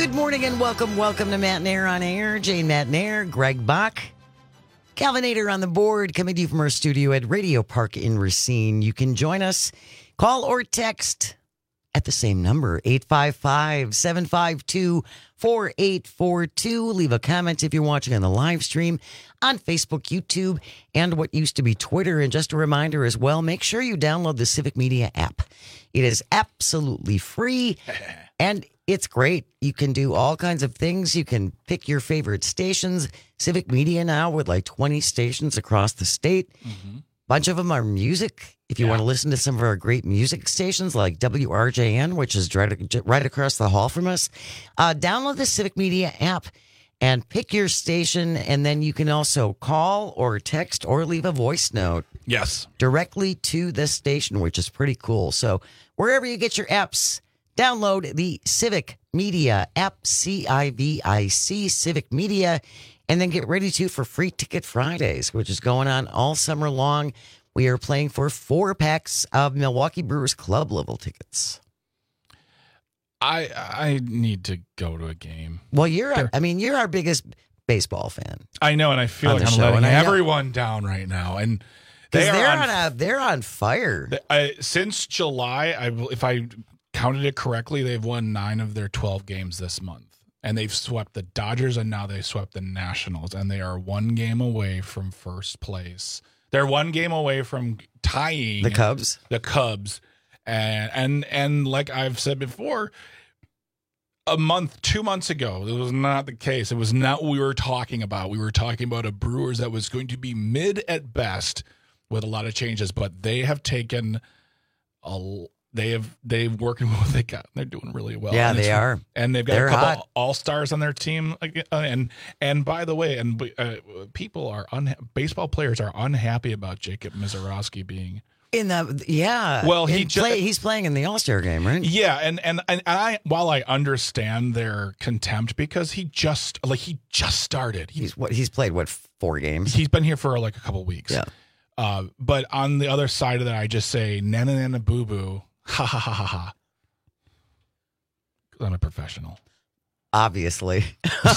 Speaker 20: Good morning and welcome, welcome to Matt Nair on Air. Jane Matt Nair, Greg Bach, Calvinator on the board, coming to you from our studio at Radio Park in Racine. You can join us, call or text at the same number, eight five five, seven five two, four eight four two. Leave a comment if you're watching on the live stream on Facebook, YouTube, and what used to be Twitter. And just a reminder as well, make sure you download the Civic Media app. It is absolutely free, and it's great. You can do all kinds of things. You can pick your favorite stations. Civic Media now with like twenty stations across the state. Mm-hmm. Bunch of them are music. If you yeah. want to listen to some of our great music stations like W R J N, which is right, right across the hall from us, uh, download the Civic Media app and pick your station. And then you can also call or text or leave a voice note.
Speaker 21: Yes.
Speaker 20: Directly to the station, which is pretty cool. So wherever you get your apps, download the Civic Media app, C I V I C, Civic Media. And then get ready to for Free Ticket Fridays, which is going on all summer long. We are playing for four packs of Milwaukee Brewers Club level tickets.
Speaker 21: I I need to go to a game.
Speaker 20: Well, you're our, I mean, you're our biggest baseball fan.
Speaker 21: I know, and I feel like I'm
Speaker 20: show,
Speaker 21: letting everyone down right now. And they
Speaker 20: they're
Speaker 21: are
Speaker 20: on, on a, they're on fire.
Speaker 21: They, I, since July, I if I counted it correctly, they've won nine of their twelve games this month. And they've swept the Dodgers, and now they swept the Nationals, and they are one game away from first place. They're one game away from tying
Speaker 20: the Cubs.
Speaker 21: The Cubs, and and and like I've said before, a month, two months ago, it was not the case. It was not what we were talking about. We were talking about a Brewers that was going to be mid at best, with a lot of changes, but they have taken a. They have they've working with what they got. They're doing really well.
Speaker 20: Yeah,
Speaker 21: and
Speaker 20: they are,
Speaker 21: and they've got
Speaker 20: They're
Speaker 21: a couple
Speaker 20: hot.
Speaker 21: all stars on their team. And and by the way, and uh, people are unha- baseball players are unhappy about Jacob Misiorowski being
Speaker 20: in the yeah.
Speaker 21: Well, he
Speaker 20: in
Speaker 21: ju-
Speaker 20: play, he's playing in the All-Star game, right?
Speaker 21: Yeah, and, and and I while I understand their contempt because he just like he just started.
Speaker 20: He, he's what he's played what four games.
Speaker 21: He's been here for like a couple weeks.
Speaker 20: Yeah.
Speaker 21: Uh, but on the other side of that, I just say nana nana boo boo. Ha ha ha ha ha. I'm a professional.
Speaker 20: Obviously.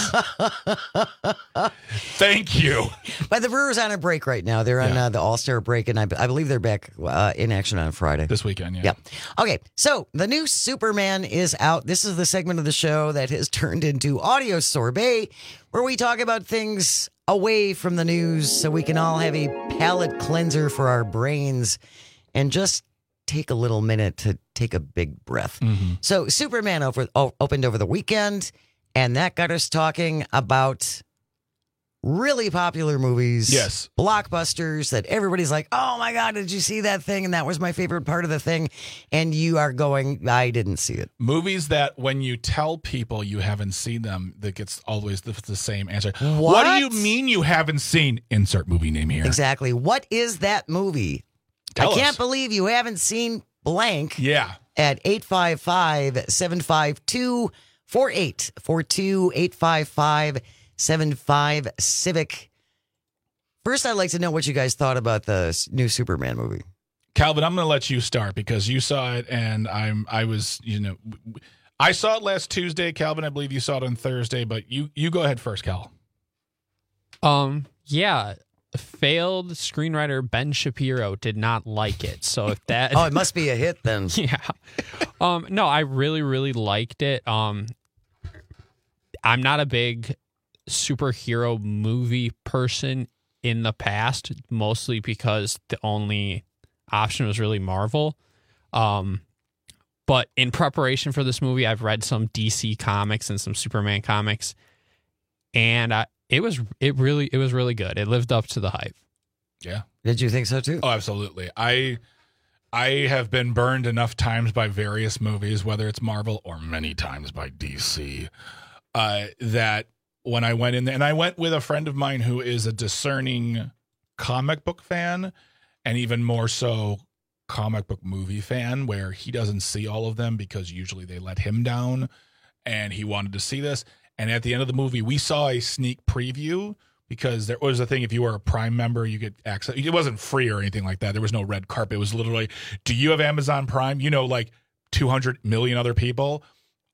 Speaker 21: Thank you.
Speaker 20: But the Brewers are on a break right now. They're on
Speaker 21: Yeah.
Speaker 20: uh, the All-Star break, and I, I believe they're back uh, in action on Friday.
Speaker 21: This weekend, yeah.
Speaker 20: Yep. Okay, so the new Superman is out. This is the segment of the show that has turned into Audio Sorbet, where we talk about things away from the news so we can all have a palate cleanser for our brains and just take a little minute to take a big breath.
Speaker 21: Mm-hmm.
Speaker 20: So Superman over, o- opened over the weekend, and that got us talking about really popular movies.
Speaker 21: Yes.
Speaker 20: Blockbusters that everybody's like, oh my God, did you see that thing? And that was my favorite part of the thing. And you are going, I didn't see it.
Speaker 21: Movies that when you tell people you haven't seen them, that gets always the, the same answer.
Speaker 20: What?
Speaker 21: What do you mean you haven't seen? Insert movie name here.
Speaker 20: Exactly. What is that movie?
Speaker 21: Tell
Speaker 20: I can't
Speaker 21: us.
Speaker 20: believe you haven't seen blank.
Speaker 21: Yeah.
Speaker 20: At eight five five, seven five two, four eight four two, eight five five, seven five Civic. First, I'd like to know what you guys thought about the s- new Superman movie.
Speaker 21: Calvin, I'm going to let you start because you saw it and I'm I was, you know, I saw it last Tuesday. Calvin, I believe you saw it on Thursday, but you you go ahead first, Cal.
Speaker 7: Um, yeah. Failed screenwriter Ben Shapiro did not like it. So if that
Speaker 20: Oh, it must be a hit then.
Speaker 7: Yeah. Um, no, I really, really liked it. Um I'm not a big superhero movie person in the past, mostly because the only option was really Marvel. Um but in preparation for this movie, I've read some D C comics and some Superman comics, and I It was it really it was really good. It lived up to the hype.
Speaker 21: Yeah.
Speaker 20: Did you think so too?
Speaker 21: Oh, absolutely. I I have been burned enough times by various movies, whether it's Marvel or many times by D C, uh, that when I went in there, and I went with a friend of mine who is a discerning comic book fan, and even more so comic book movie fan, where he doesn't see all of them because usually they let him down, and he wanted to see this. And at the end of the movie, we saw a sneak preview because there was a thing, if you were a Prime member, you get access. It wasn't free or anything like that. There was no red carpet. It was literally, do you have Amazon Prime? You know, like two hundred million other people.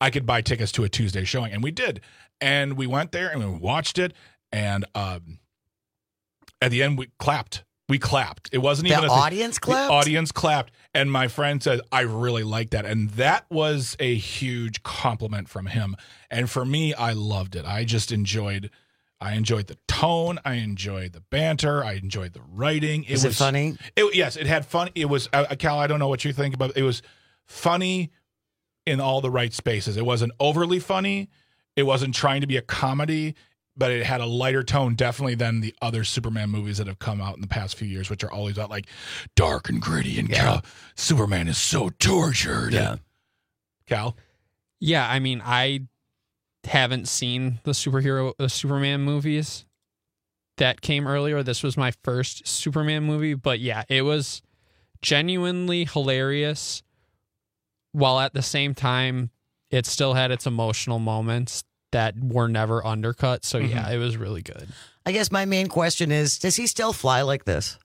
Speaker 21: I could buy tickets to a Tuesday showing, and we did. And we went there and we watched it, and um, at the end we clapped. We clapped. It wasn't
Speaker 20: The
Speaker 21: even a
Speaker 20: audience
Speaker 21: thing.
Speaker 20: clapped?
Speaker 21: The audience clapped, and my friend said, "I really like that," and that was a huge compliment from him. And for me, I loved it. I just enjoyed. I enjoyed the tone. I enjoyed the banter. I enjoyed the writing. It
Speaker 20: Was
Speaker 21: was
Speaker 20: it funny?
Speaker 21: It, yes, it had fun. It was uh, Cal. I don't know what you think about. It was funny in all the right spaces. It wasn't overly funny. It wasn't trying to be a comedy. But it had a lighter tone, definitely, than the other Superman movies that have come out in the past few years, which are always about like dark and gritty, and
Speaker 20: Yeah.
Speaker 21: Cal, Superman is so tortured.
Speaker 20: Yeah.
Speaker 21: Cal?
Speaker 7: Yeah, I mean, I haven't seen the superhero, the Superman movies that came earlier. This was my first Superman movie, but yeah, it was genuinely hilarious, while at the same time, it still had its emotional moments that were never undercut. So yeah, it was really good.
Speaker 20: I guess my main question is, does he still fly like this?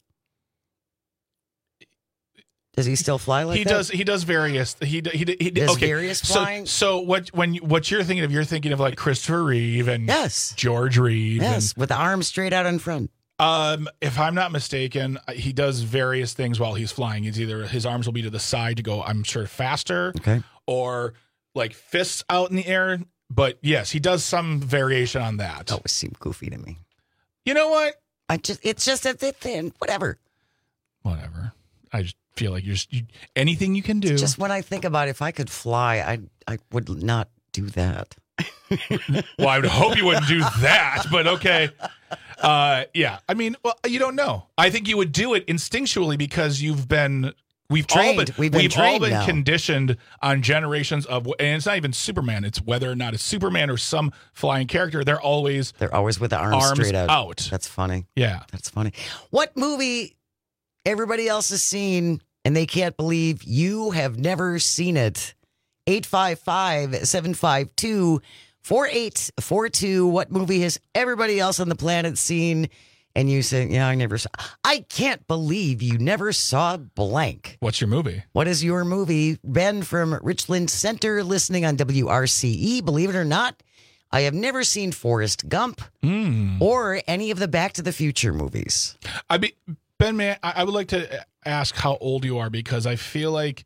Speaker 20: Does he still fly like
Speaker 21: he
Speaker 20: that?
Speaker 21: does. He does various. He he he. he
Speaker 20: Does
Speaker 21: okay.
Speaker 20: various
Speaker 21: so,
Speaker 20: flying?
Speaker 21: So what when you, what you're thinking of? You're thinking of like Christopher Reeve and
Speaker 20: yes,
Speaker 21: George Reeve.
Speaker 20: Yes, with the arms straight out in front.
Speaker 21: Um, if I'm not mistaken, he does various things while he's flying. He's either his arms will be to the side to go, I'm sure, faster,
Speaker 20: okay,
Speaker 21: or like fists out in the air. But yes, he does some variation on that.
Speaker 20: That always seemed goofy to me.
Speaker 21: You know what?
Speaker 20: I just it's just a thing. Whatever.
Speaker 21: Whatever. I just feel like you're just, you, anything you can do.
Speaker 20: Just when I think about if I could fly, I I would not do that.
Speaker 21: Well, I would hope you wouldn't do that, but okay. Uh, yeah, I mean, well, you don't know. I think you would do it instinctually because you've been. We've
Speaker 20: Trained.
Speaker 21: all been
Speaker 20: We've been
Speaker 21: all
Speaker 20: trained
Speaker 21: been
Speaker 20: now.
Speaker 21: conditioned on generations of, and it's not even Superman. It's whether or not it's Superman or some flying character. They're always
Speaker 20: They're always with the arms,
Speaker 21: arms
Speaker 20: straight out.
Speaker 21: out.
Speaker 20: That's funny.
Speaker 21: Yeah,
Speaker 20: that's funny. What movie everybody else has seen and they can't believe you have never seen it? eight five five, seven five two, four eight four two. What movie has everybody else on the planet seen? And you say, yeah, I never saw. I can't believe you never saw blank.
Speaker 21: What's your movie?
Speaker 20: What is your movie? Ben from Richland Center, listening on W R C E. Believe it or not, I have never seen Forrest Gump
Speaker 21: Mm.
Speaker 20: or any of the Back to the Future movies.
Speaker 21: I be Ben, man, I, I would like to ask how old you are because I feel like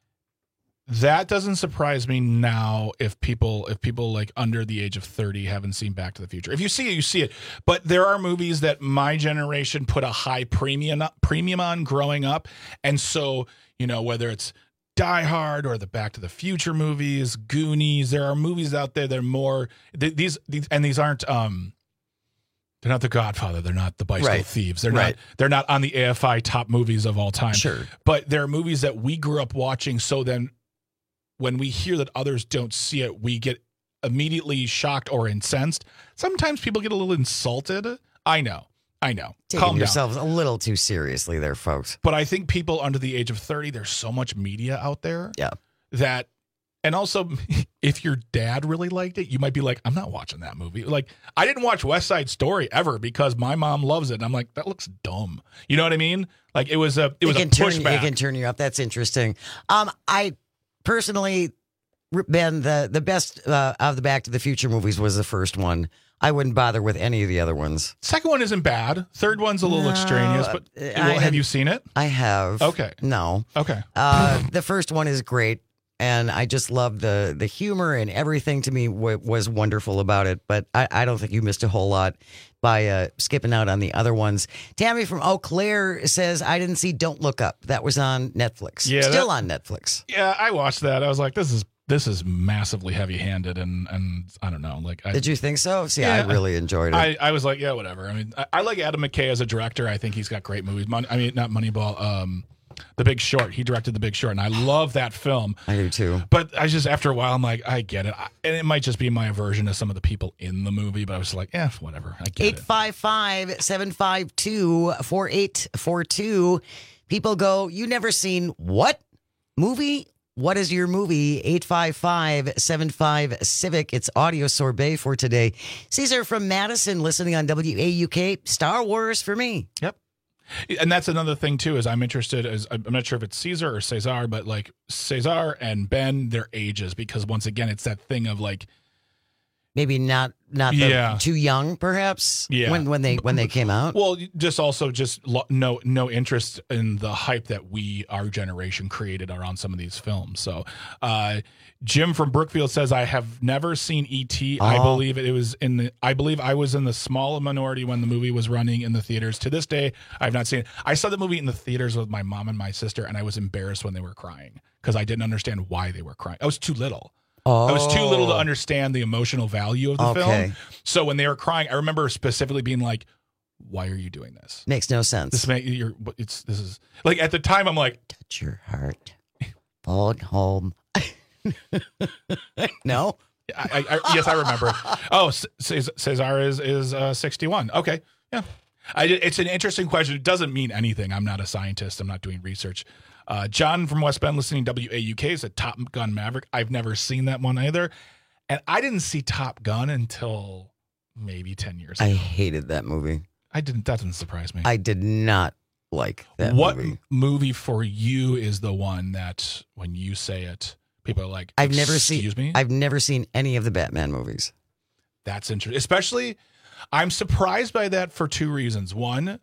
Speaker 21: that doesn't surprise me now if people if people like under the age of thirty haven't seen Back to the Future. If you see it, you see it. But there are movies that my generation put a high premium premium on growing up. And so, you know, whether it's Die Hard or the Back to the Future movies, Goonies, there are movies out there that are more th- these, these and these aren't um they're not The Godfather. They're not The Bicycle
Speaker 20: Right.
Speaker 21: Thieves. They're
Speaker 20: Right.
Speaker 21: not. They're not on the A F I top movies of all time.
Speaker 20: Sure.
Speaker 21: But they're movies that we grew up watching. So then, when we hear that others don't see it, we get immediately shocked or incensed. Sometimes people get a little insulted. I know. I know.
Speaker 20: Taking
Speaker 21: Calm down.
Speaker 20: yourselves a little too seriously there, folks.
Speaker 21: But I think people under the age of thirty, there's so much media out there.
Speaker 20: Yeah.
Speaker 21: That, and also, if your dad really liked it, you might be like, I'm not watching that movie. Like, I didn't watch West Side Story ever because my mom loves it. And I'm like, that looks dumb. You know what I mean? Like, it was a, it was
Speaker 20: can
Speaker 21: a
Speaker 20: turn,
Speaker 21: pushback.
Speaker 20: It can turn you up. That's interesting. Um, I personally, Ben, the, the best uh, of the Back to the Future movies was the first one. I wouldn't bother with any of the other ones.
Speaker 21: Second one isn't bad. Third one's a little
Speaker 20: No,
Speaker 21: extraneous, but
Speaker 20: I
Speaker 21: well, have
Speaker 20: had-
Speaker 21: you seen it?
Speaker 20: I have.
Speaker 21: Okay.
Speaker 20: No.
Speaker 21: Okay.
Speaker 20: Uh, the first one is great, and I just love the the humor and everything to me w- was wonderful about it. But I, I don't think you missed a whole lot by uh, skipping out on the other ones. Tammy from Eau Claire says, I didn't see Don't Look Up. That was on Netflix.
Speaker 21: Yeah,
Speaker 20: Still
Speaker 21: that-
Speaker 20: on Netflix.
Speaker 21: Yeah, I watched that. I was like, this is this is massively heavy-handed, and and I don't know. Like, I,
Speaker 20: Did you think so? See,
Speaker 21: Yeah,
Speaker 20: I really enjoyed it.
Speaker 21: I, I was like, yeah, whatever. I mean, I, I like Adam McKay as a director. I think he's got great movies. Mon- I mean, not Moneyball. Um, The Big Short. He directed The Big Short, and I love that film.
Speaker 20: I do too.
Speaker 21: But I just, after a while, I'm like, I get it. I, and it might just be my aversion to some of the people in the movie, but I was like, yeah, whatever. I get
Speaker 20: eight five five, seven five two, four eight four two. People go, you never seen what movie? What is your movie? eight five five, seven five Civic. It's audio sorbet for today. Caesar from Madison listening on W A U K. Star Wars for me.
Speaker 21: Yep. And that's another thing too. Is I'm interested. As I'm not sure if it's Caesar or Cesar, but like Cesar and Ben, their ages, because once again, it's that thing of like
Speaker 20: maybe not not the,
Speaker 21: yeah.
Speaker 20: too young, perhaps.
Speaker 21: Yeah.
Speaker 20: When when they when they came out.
Speaker 21: Well, just also just lo- no no interest in the hype that we our generation created around some of these films. So, uh, Jim from Brookfield says, I have never seen E T.
Speaker 20: Oh.
Speaker 21: I believe it was in the. I believe I was in the small minority when the movie was running in the theaters. To this day, I have not seen it. I saw the movie in the theaters with my mom and my sister, and I was embarrassed when they were crying because I didn't understand why they were crying. I was too little.
Speaker 20: Oh.
Speaker 21: I was too little to understand the emotional value of the
Speaker 20: Okay.
Speaker 21: film. So when they were crying, I remember specifically being like, "Why are you doing this?
Speaker 20: Makes no sense."
Speaker 21: This may, you're, it's this is like at the time I'm like,
Speaker 20: touch your heart, fall home." No.
Speaker 21: I, I, yes, I remember. Oh, C- Cesar is is uh, sixty-one. Okay, yeah. I, it's an interesting question. It doesn't mean anything. I'm not a scientist. I'm not doing research. Uh, John from West Bend, listening to W A U K, is a Top Gun Maverick. I've never seen that one either, and I didn't see Top Gun until maybe ten years ago.
Speaker 20: I hated that movie.
Speaker 21: I didn't. That didn't surprise me.
Speaker 20: I did not like that
Speaker 21: what
Speaker 20: movie.
Speaker 21: movie for you is the one that when you say it, people are like,
Speaker 20: I've never seen.
Speaker 21: Excuse me.
Speaker 20: I've never seen any of the Batman movies.
Speaker 21: That's interesting. Especially, I'm surprised by that for two reasons. One,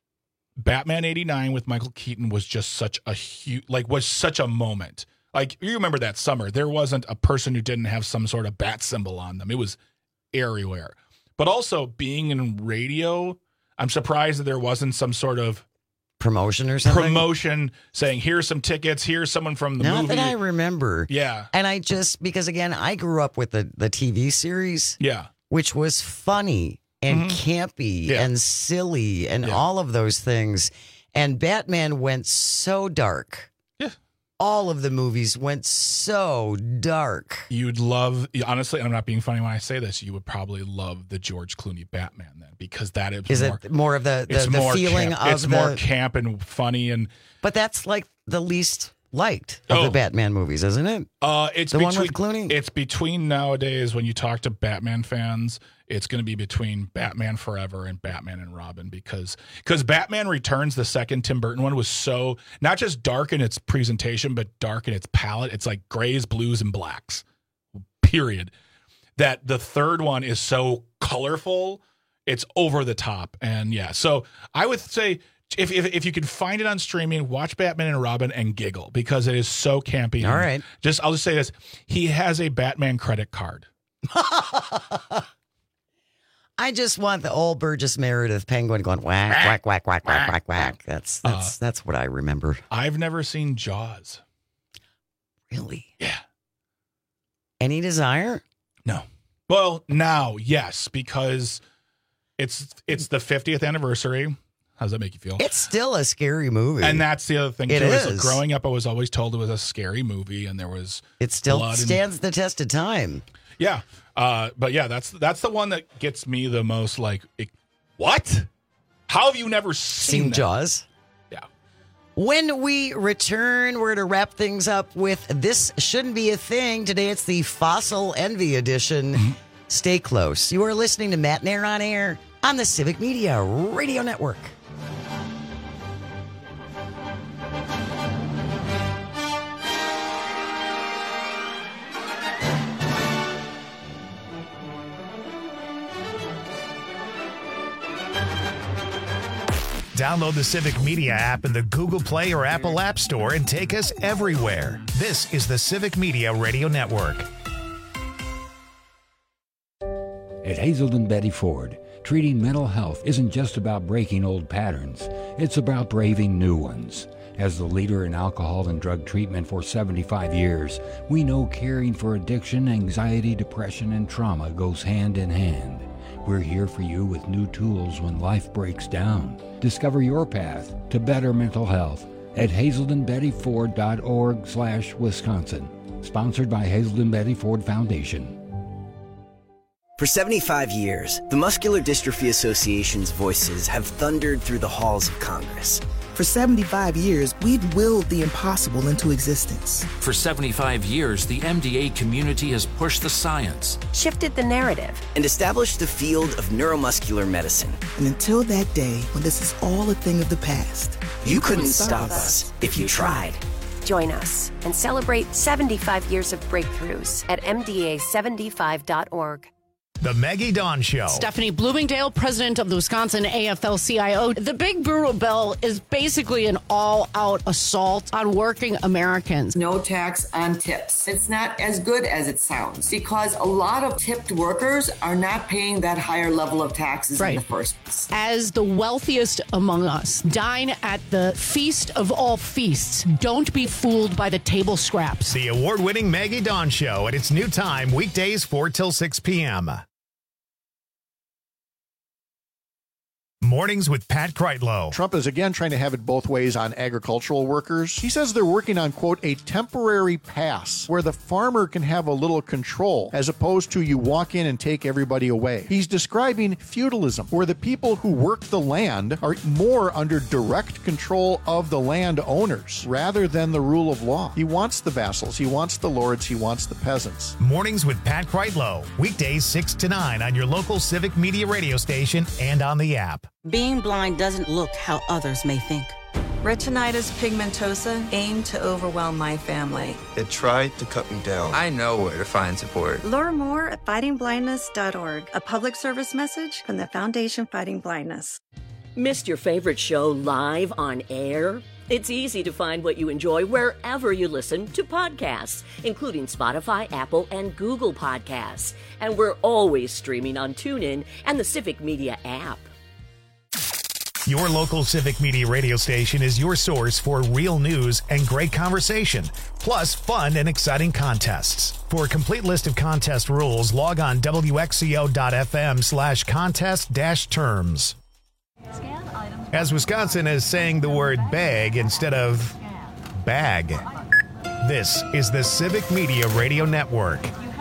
Speaker 21: Batman eighty-nine with Michael Keaton was just such a huge, like, was such a moment. Like, you remember that summer, there wasn't a person who didn't have some sort of bat symbol on them. It was everywhere. But also, being in radio, I'm surprised that there wasn't some sort of
Speaker 20: promotion or something.
Speaker 21: Promotion saying, here's some tickets, here's someone from the
Speaker 20: Not
Speaker 21: movie.
Speaker 20: that I remember.
Speaker 21: Yeah.
Speaker 20: And I just, because again, I grew up with the, the T V series.
Speaker 21: Yeah.
Speaker 20: Which was funny and
Speaker 21: Mm-hmm.
Speaker 20: campy
Speaker 21: Yeah.
Speaker 20: and silly and
Speaker 21: Yeah.
Speaker 20: all of those things. And Batman went so dark.
Speaker 21: Yeah.
Speaker 20: All of the movies went so dark.
Speaker 21: You'd love, honestly, I'm not being funny when I say this, you would probably love the George Clooney Batman then, because that is,
Speaker 20: Is
Speaker 21: more,
Speaker 20: it more of the, the,
Speaker 21: it's
Speaker 20: the
Speaker 21: more
Speaker 20: feeling
Speaker 21: camp,
Speaker 20: of
Speaker 21: it's
Speaker 20: the...
Speaker 21: more camp and funny and
Speaker 20: But that's like the least liked of
Speaker 21: Oh.
Speaker 20: the Batman movies, isn't it?
Speaker 21: uh, it's
Speaker 20: The
Speaker 21: between,
Speaker 20: one with Clooney?
Speaker 21: It's between nowadays when you talk to Batman fans, it's going to be between Batman Forever and Batman and Robin because because Batman Returns, the second Tim Burton one, was so not just dark in its presentation, but dark in its palette. It's like grays, blues, and blacks, period. That the third one is so colorful, it's over the top. And yeah, so I would say if if, if you can find it on streaming, watch Batman and Robin and giggle because it is so campy.
Speaker 20: All
Speaker 21: And
Speaker 20: right.
Speaker 21: Just I'll just say this. He has a Batman credit card.
Speaker 20: I just want the old Burgess Meredith penguin going whack, whack, whack, whack, whack, whack, whack. That's that's that's what I remember.
Speaker 21: I've never seen Jaws.
Speaker 20: Really?
Speaker 21: Yeah.
Speaker 20: Any desire?
Speaker 21: No. Well, now, yes, because it's it's the fiftieth anniversary. How does that make you feel?
Speaker 20: It's still a scary movie.
Speaker 21: And that's the other thing,
Speaker 20: It
Speaker 21: too. Is.
Speaker 20: is.
Speaker 21: Growing up, I was always told it was a scary movie, and there was
Speaker 20: It still
Speaker 21: blood and-
Speaker 20: stands the test of time.
Speaker 21: Yeah. Uh, but yeah, that's that's the one that gets me the most. Like, it, what? How have you never seen,
Speaker 20: Seen
Speaker 21: that?
Speaker 20: Jaws?
Speaker 21: Yeah.
Speaker 20: When we return, we're to wrap things up with This Shouldn't Be a Thing. Today it's the Fossil Envy edition.
Speaker 21: Mm-hmm.
Speaker 20: Stay close. You are listening to Matt Nair on Air on the Civic Media Radio Network.
Speaker 1: Download the Civic Media app in the Google Play or Apple App Store and take us everywhere. This is the Civic Media Radio Network.
Speaker 9: At Hazelden Betty Ford, treating mental health isn't just about breaking old patterns. It's about braving new ones. As the leader in alcohol and drug treatment for seventy-five years, we know caring for addiction, anxiety, depression, and trauma goes hand in hand. We're here for you with new tools when life breaks down. Discover your path to better mental health at hazelden betty ford dot org slash Wisconsin. Sponsored by Hazelden Betty Ford Foundation.
Speaker 10: For seventy-five years, the Muscular Dystrophy Association's voices have thundered through the halls of Congress,
Speaker 23: For seventy-five years, we've willed the impossible into existence.
Speaker 11: For seventy-five years, the M D A community has pushed the science,
Speaker 10: shifted the narrative, and established the field of neuromuscular medicine.
Speaker 23: And until that day when this is all a thing of the past,
Speaker 10: you, you couldn't, couldn't stop us if you tried.
Speaker 12: Join us and celebrate seventy-five years of breakthroughs at M D A seventy-five dot org.
Speaker 1: The Maggie Dawn Show.
Speaker 16: Stephanie Bloomingdale, president of the Wisconsin A F L C I O. The Big Brutal Bill is basically an all-out assault on working Americans.
Speaker 17: No tax on tips. It's not as good as it sounds because a lot of tipped workers are not paying that higher level of taxes right. in the first place.
Speaker 16: As the wealthiest among us, dine at the feast of all feasts. Don't be fooled by the table scraps.
Speaker 1: The award-winning Maggie Dawn Show at its new time, weekdays four till six p.m. Mornings with Pat Kreitlow.
Speaker 18: Trump is again trying to have it both ways on agricultural workers. He says they're working on, quote, a temporary pass where the farmer can have a little control as opposed to you walk in and take everybody away. He's describing feudalism, where the people who work the land are more under direct control of the land owners rather than the rule of law. He wants the vassals, he wants the lords, he wants the peasants.
Speaker 1: Mornings with Pat Kreitlow. Weekdays six to nine on your local Civic Media radio station and on the app.
Speaker 13: Being blind doesn't look how others may think.
Speaker 14: Retinitis pigmentosa aimed to overwhelm my family.
Speaker 15: It tried to cut me down. I know where to find support.
Speaker 14: Learn more at fighting blindness dot org, a public service message from the Foundation Fighting Blindness.
Speaker 26: Missed your favorite show live on air? It's easy to find what you enjoy wherever you listen to podcasts, including Spotify, Apple, and Google Podcasts. And we're always streaming on TuneIn and the Civic Media app.
Speaker 1: Your local Civic Media radio station is your source for real news and great conversation, plus fun and exciting contests. For a complete list of contest rules, log on W X C O dot F M slash contest dash terms. As Wisconsin is saying the word bag instead of bag. This is the Civic Media Radio Network.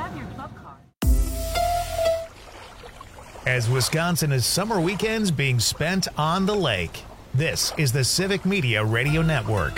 Speaker 1: As Wisconsin is summer weekends being spent on the lake, this is the Civic Media Radio Network.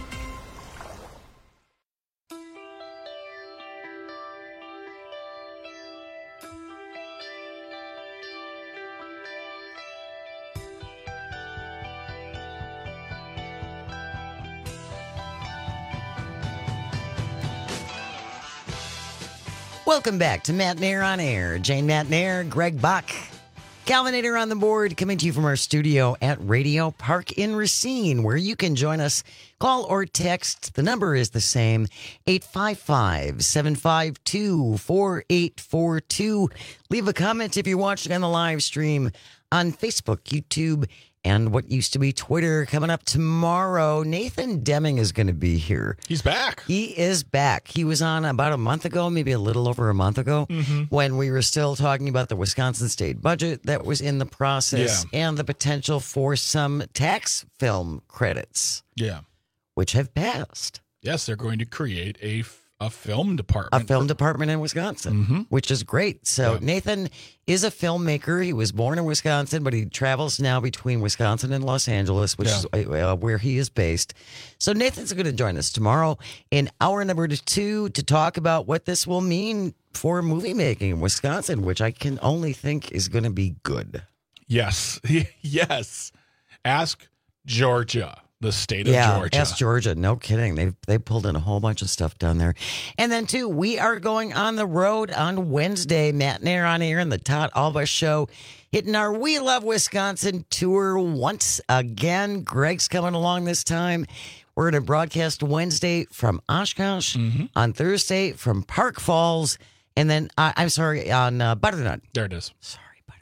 Speaker 20: Welcome back to Matt Nair on Air. Jane Matt Nair, Greg Bach, Calvinator on the board, coming to you from our studio at Radio Park in Racine, where you can join us. Call or text. The number is the same, eight five five, seven five two, four eight four two. Leave a comment if you're watching on the live stream on Facebook, YouTube, and what used to be Twitter. Coming up tomorrow, Nathan Deming is going to be here.
Speaker 21: He's back.
Speaker 20: He is back. He was on about a month ago, maybe a little over a month ago, mm-hmm. when we were still talking about the Wisconsin state budget that was in the process yeah. and the potential for some tax film credits.
Speaker 21: Yeah.
Speaker 20: Which have passed.
Speaker 21: Yes, they're going to create a A film department.
Speaker 20: A film department in Wisconsin, mm-hmm. which is great. So yeah. Nathan is a filmmaker. He was born in Wisconsin, but he travels now between Wisconsin and Los Angeles, which yeah. is uh, where he is based. So Nathan's going to join us tomorrow in hour number two to talk about what this will mean for movie making in Wisconsin, which I can only think is going to be good.
Speaker 21: Yes. Yes. Ask Georgia. The state of
Speaker 20: yeah,
Speaker 21: Georgia.
Speaker 20: Yes, Georgia. No kidding. They they pulled in a whole bunch of stuff down there. And then, too, we are going on the road on Wednesday. Matt Nair on Air and the Todd Alba Show, hitting our We Love Wisconsin tour once again. Greg's coming along this time. We're going to broadcast Wednesday from Oshkosh, mm-hmm. on Thursday from Park Falls, and then, uh, I'm sorry, on uh, Butternut.
Speaker 21: There it is.
Speaker 20: Sorry.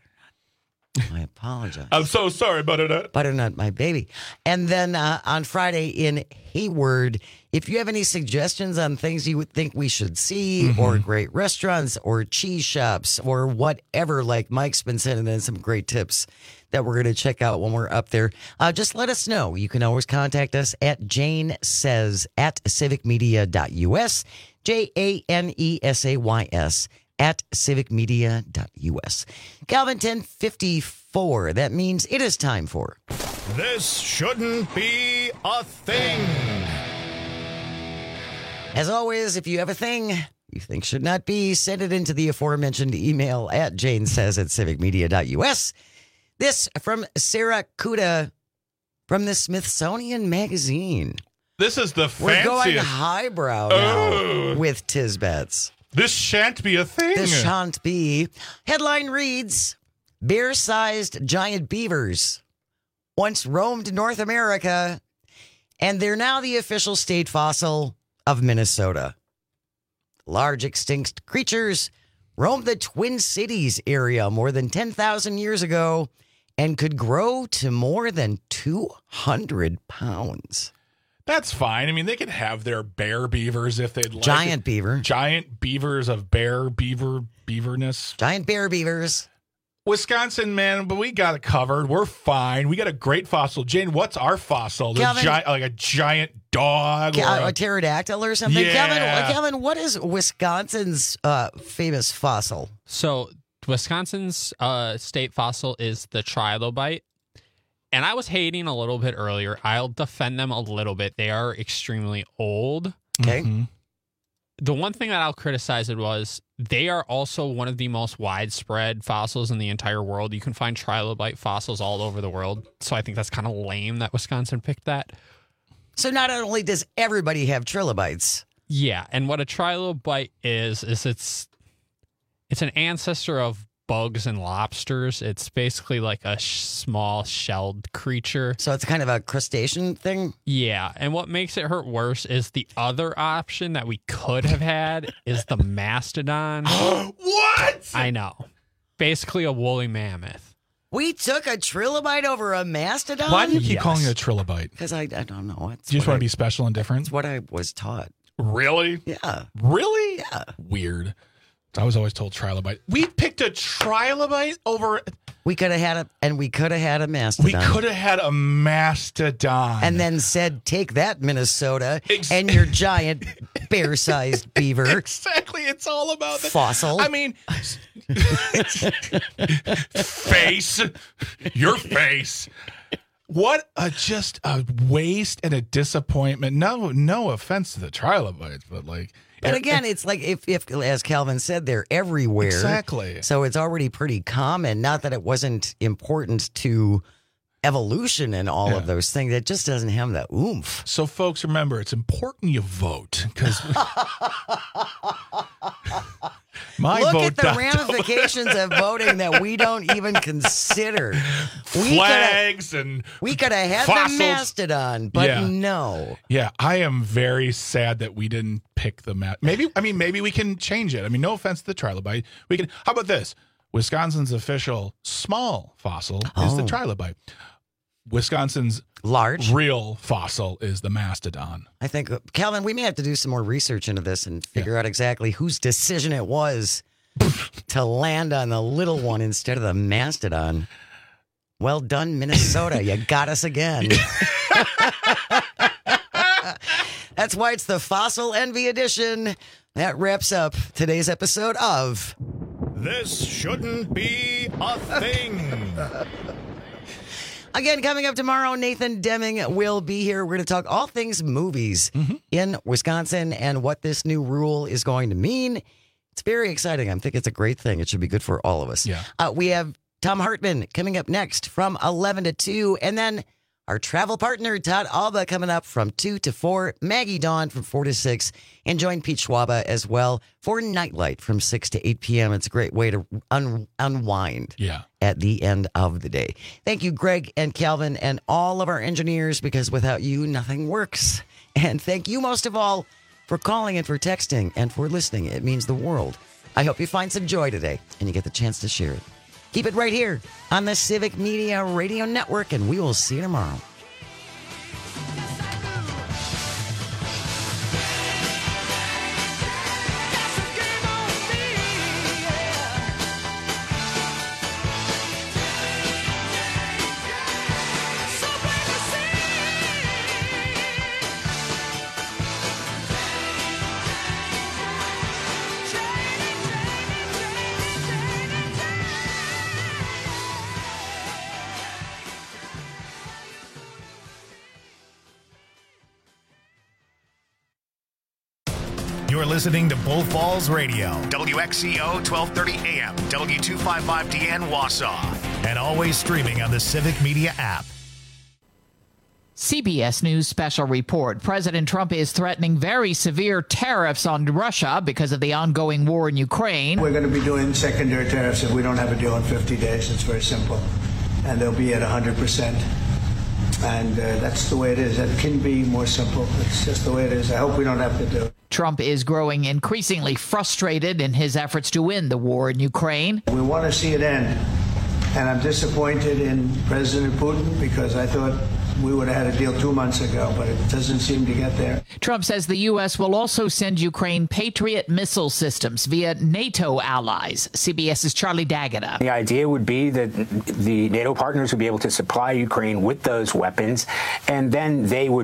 Speaker 20: I apologize.
Speaker 21: I'm so sorry, Butternut.
Speaker 20: Butternut, my baby. And then uh, on Friday in Hayward, if you have any suggestions on things you would think we should see, mm-hmm. or great restaurants, or cheese shops, or whatever, like Mike's been sending in some great tips that we're going to check out when we're up there, uh, just let us know. You can always contact us at Jane Says at civic media dot U S, J A N E S A Y S. at civic media dot U S. Calvin ten fifty-four. That means it is time for
Speaker 1: This shouldn't be a thing.
Speaker 20: As always, if you have a thing you think should not be, send it into the aforementioned email at janesays at civicmedia.us. This from Sarah Kuda from the Smithsonian Magazine.
Speaker 21: This is the
Speaker 20: We're
Speaker 21: fanciest.
Speaker 20: going highbrow now
Speaker 21: Oh.
Speaker 20: with Tisbets.
Speaker 21: This shan't be a thing.
Speaker 20: This shan't be. Headline reads, bear-sized giant beavers once roamed North America, and they're now the official state fossil of Minnesota. Large extinct creatures roamed the Twin Cities area more than ten thousand years ago and could grow to more than two hundred pounds.
Speaker 21: That's fine. I mean, they could have their bear beavers if they'd like.
Speaker 20: Giant beaver.
Speaker 21: Giant beavers of bear beaver beaverness.
Speaker 20: Giant bear beavers.
Speaker 21: Wisconsin, man, but we got it covered. We're fine. We got a great fossil. Jane, what's our fossil?
Speaker 20: Kevin,
Speaker 21: gi- like a giant dog?
Speaker 20: Or
Speaker 21: a,
Speaker 20: a pterodactyl or something?
Speaker 21: Yeah.
Speaker 20: Kevin, Kevin, what is Wisconsin's uh, famous fossil?
Speaker 7: So Wisconsin's uh, state fossil is the trilobite. And I was hating a little bit earlier. I'll defend them a little bit. They are extremely old.
Speaker 20: Okay.
Speaker 21: Mm-hmm.
Speaker 7: The one thing that I'll criticize it was they are also one of the most widespread fossils in the entire world. You can find trilobite fossils all over the world. So I think that's kind of lame that Wisconsin picked that.
Speaker 20: So not only does everybody have trilobites.
Speaker 7: Yeah, and what a trilobite is is it's it's an ancestor of bugs and lobsters. It's basically like a sh- small shelled creature.
Speaker 20: So it's kind of a crustacean thing?
Speaker 7: Yeah, and what makes it hurt worse is the other option that we could have had is the mastodon.
Speaker 21: What?
Speaker 7: I know. Basically a woolly mammoth.
Speaker 20: We took a trilobite over a mastodon?
Speaker 21: Why do you keep
Speaker 7: Yes.
Speaker 21: calling it a trilobite?
Speaker 20: Because I, I don't know. It's
Speaker 21: Do you just
Speaker 20: what
Speaker 21: want
Speaker 20: I-
Speaker 21: to be special and different?
Speaker 20: It's what I was taught.
Speaker 21: Really?
Speaker 20: Yeah.
Speaker 21: Really?
Speaker 20: Yeah.
Speaker 21: Weird. I was always told trilobite. We picked a trilobite over.
Speaker 20: We could have had a, and we could have had a
Speaker 21: We
Speaker 20: mastodon.
Speaker 21: could have had a mastodon.
Speaker 20: And then said, take that, Minnesota,
Speaker 21: Ex-
Speaker 20: and your giant bear-sized beaver.
Speaker 21: Exactly. It's all about the
Speaker 20: Fossil.
Speaker 21: I mean, face. Your face. What a just a waste and a disappointment. No, no offense to the trilobites, but like.
Speaker 20: But again, it's like if, if, as Calvin said, they're everywhere.
Speaker 21: Exactly.
Speaker 20: So it's already pretty common. Not that it wasn't important to evolution and all
Speaker 21: Yeah.
Speaker 20: of those things. It just doesn't have that oomph.
Speaker 21: So, folks, remember, it's important you vote because my
Speaker 20: Look
Speaker 21: vote.
Speaker 20: at the
Speaker 21: dot-
Speaker 20: ramifications of voting that we don't even consider. We
Speaker 21: Flags and
Speaker 20: We could have had
Speaker 21: fossils.
Speaker 20: the mastodon, but
Speaker 21: Yeah.
Speaker 20: no.
Speaker 21: Yeah, I am very sad that we didn't pick the mat. Maybe I mean maybe we can change it. I mean, no offense to the trilobite. We can. How about this? Wisconsin's official small fossil is the
Speaker 20: Oh.
Speaker 21: trilobite. Wisconsin's
Speaker 20: Large.
Speaker 21: real fossil is the mastodon.
Speaker 20: I think, uh, Calvin, we may have to do some more research into this and figure out exactly whose decision it was to land on the little one instead of the mastodon. Well done, Minnesota. You got us again. That's why it's the Fossil Envy edition. That wraps up today's episode of
Speaker 1: This shouldn't be a thing.
Speaker 20: Again, coming up tomorrow, Nathan Deming will be here. We're going to talk all things movies
Speaker 21: Mm-hmm.
Speaker 20: in Wisconsin and what this new rule is going to mean. It's very exciting. I think it's a great thing. It should be good for all of us.
Speaker 21: Yeah.
Speaker 20: Uh, we have Tom Hartman coming up next from eleven to two. And then our travel partner, Todd Alba, coming up from two to four. Maggie Dawn from four to six. And join Pete Schwaba as well for Nightlight from six to eight p.m. It's a great way to un- unwind
Speaker 21: Yeah.
Speaker 20: at the end of the day. Thank you, Greg and Calvin, and all of our engineers, because without you, nothing works. And thank you most of all for calling and for texting and for listening. It means the world. I hope you find some joy today and you get the chance to share it. Keep it right here on the Civic Media Radio Network, and we will see you tomorrow.
Speaker 1: You're listening to Bull Falls Radio, W X C O twelve thirty A M, W two fifty-five D N Wausau, and always streaming on the Civic Media app.
Speaker 3: C B S News special report. President Trump is threatening very severe tariffs on Russia because of the ongoing war in Ukraine.
Speaker 4: We're going to be doing secondary tariffs if we don't have a deal in fifty days. It's very simple. And they'll be at one hundred percent. And uh, that's the way it is. It can be more simple. It's just the way it is. I hope we don't have to do it.
Speaker 3: Trump is growing increasingly frustrated in his efforts to win the war in Ukraine.
Speaker 4: We want to see it end. And I'm disappointed in President Putin because I thought we would have had a deal two months ago, but it doesn't seem to get there.
Speaker 3: Trump says the U S will also send Ukraine Patriot missile systems via NATO allies. CBS's Charlie D'Agata.
Speaker 5: The idea would be that the NATO partners would be able to supply Ukraine with those weapons, and then they would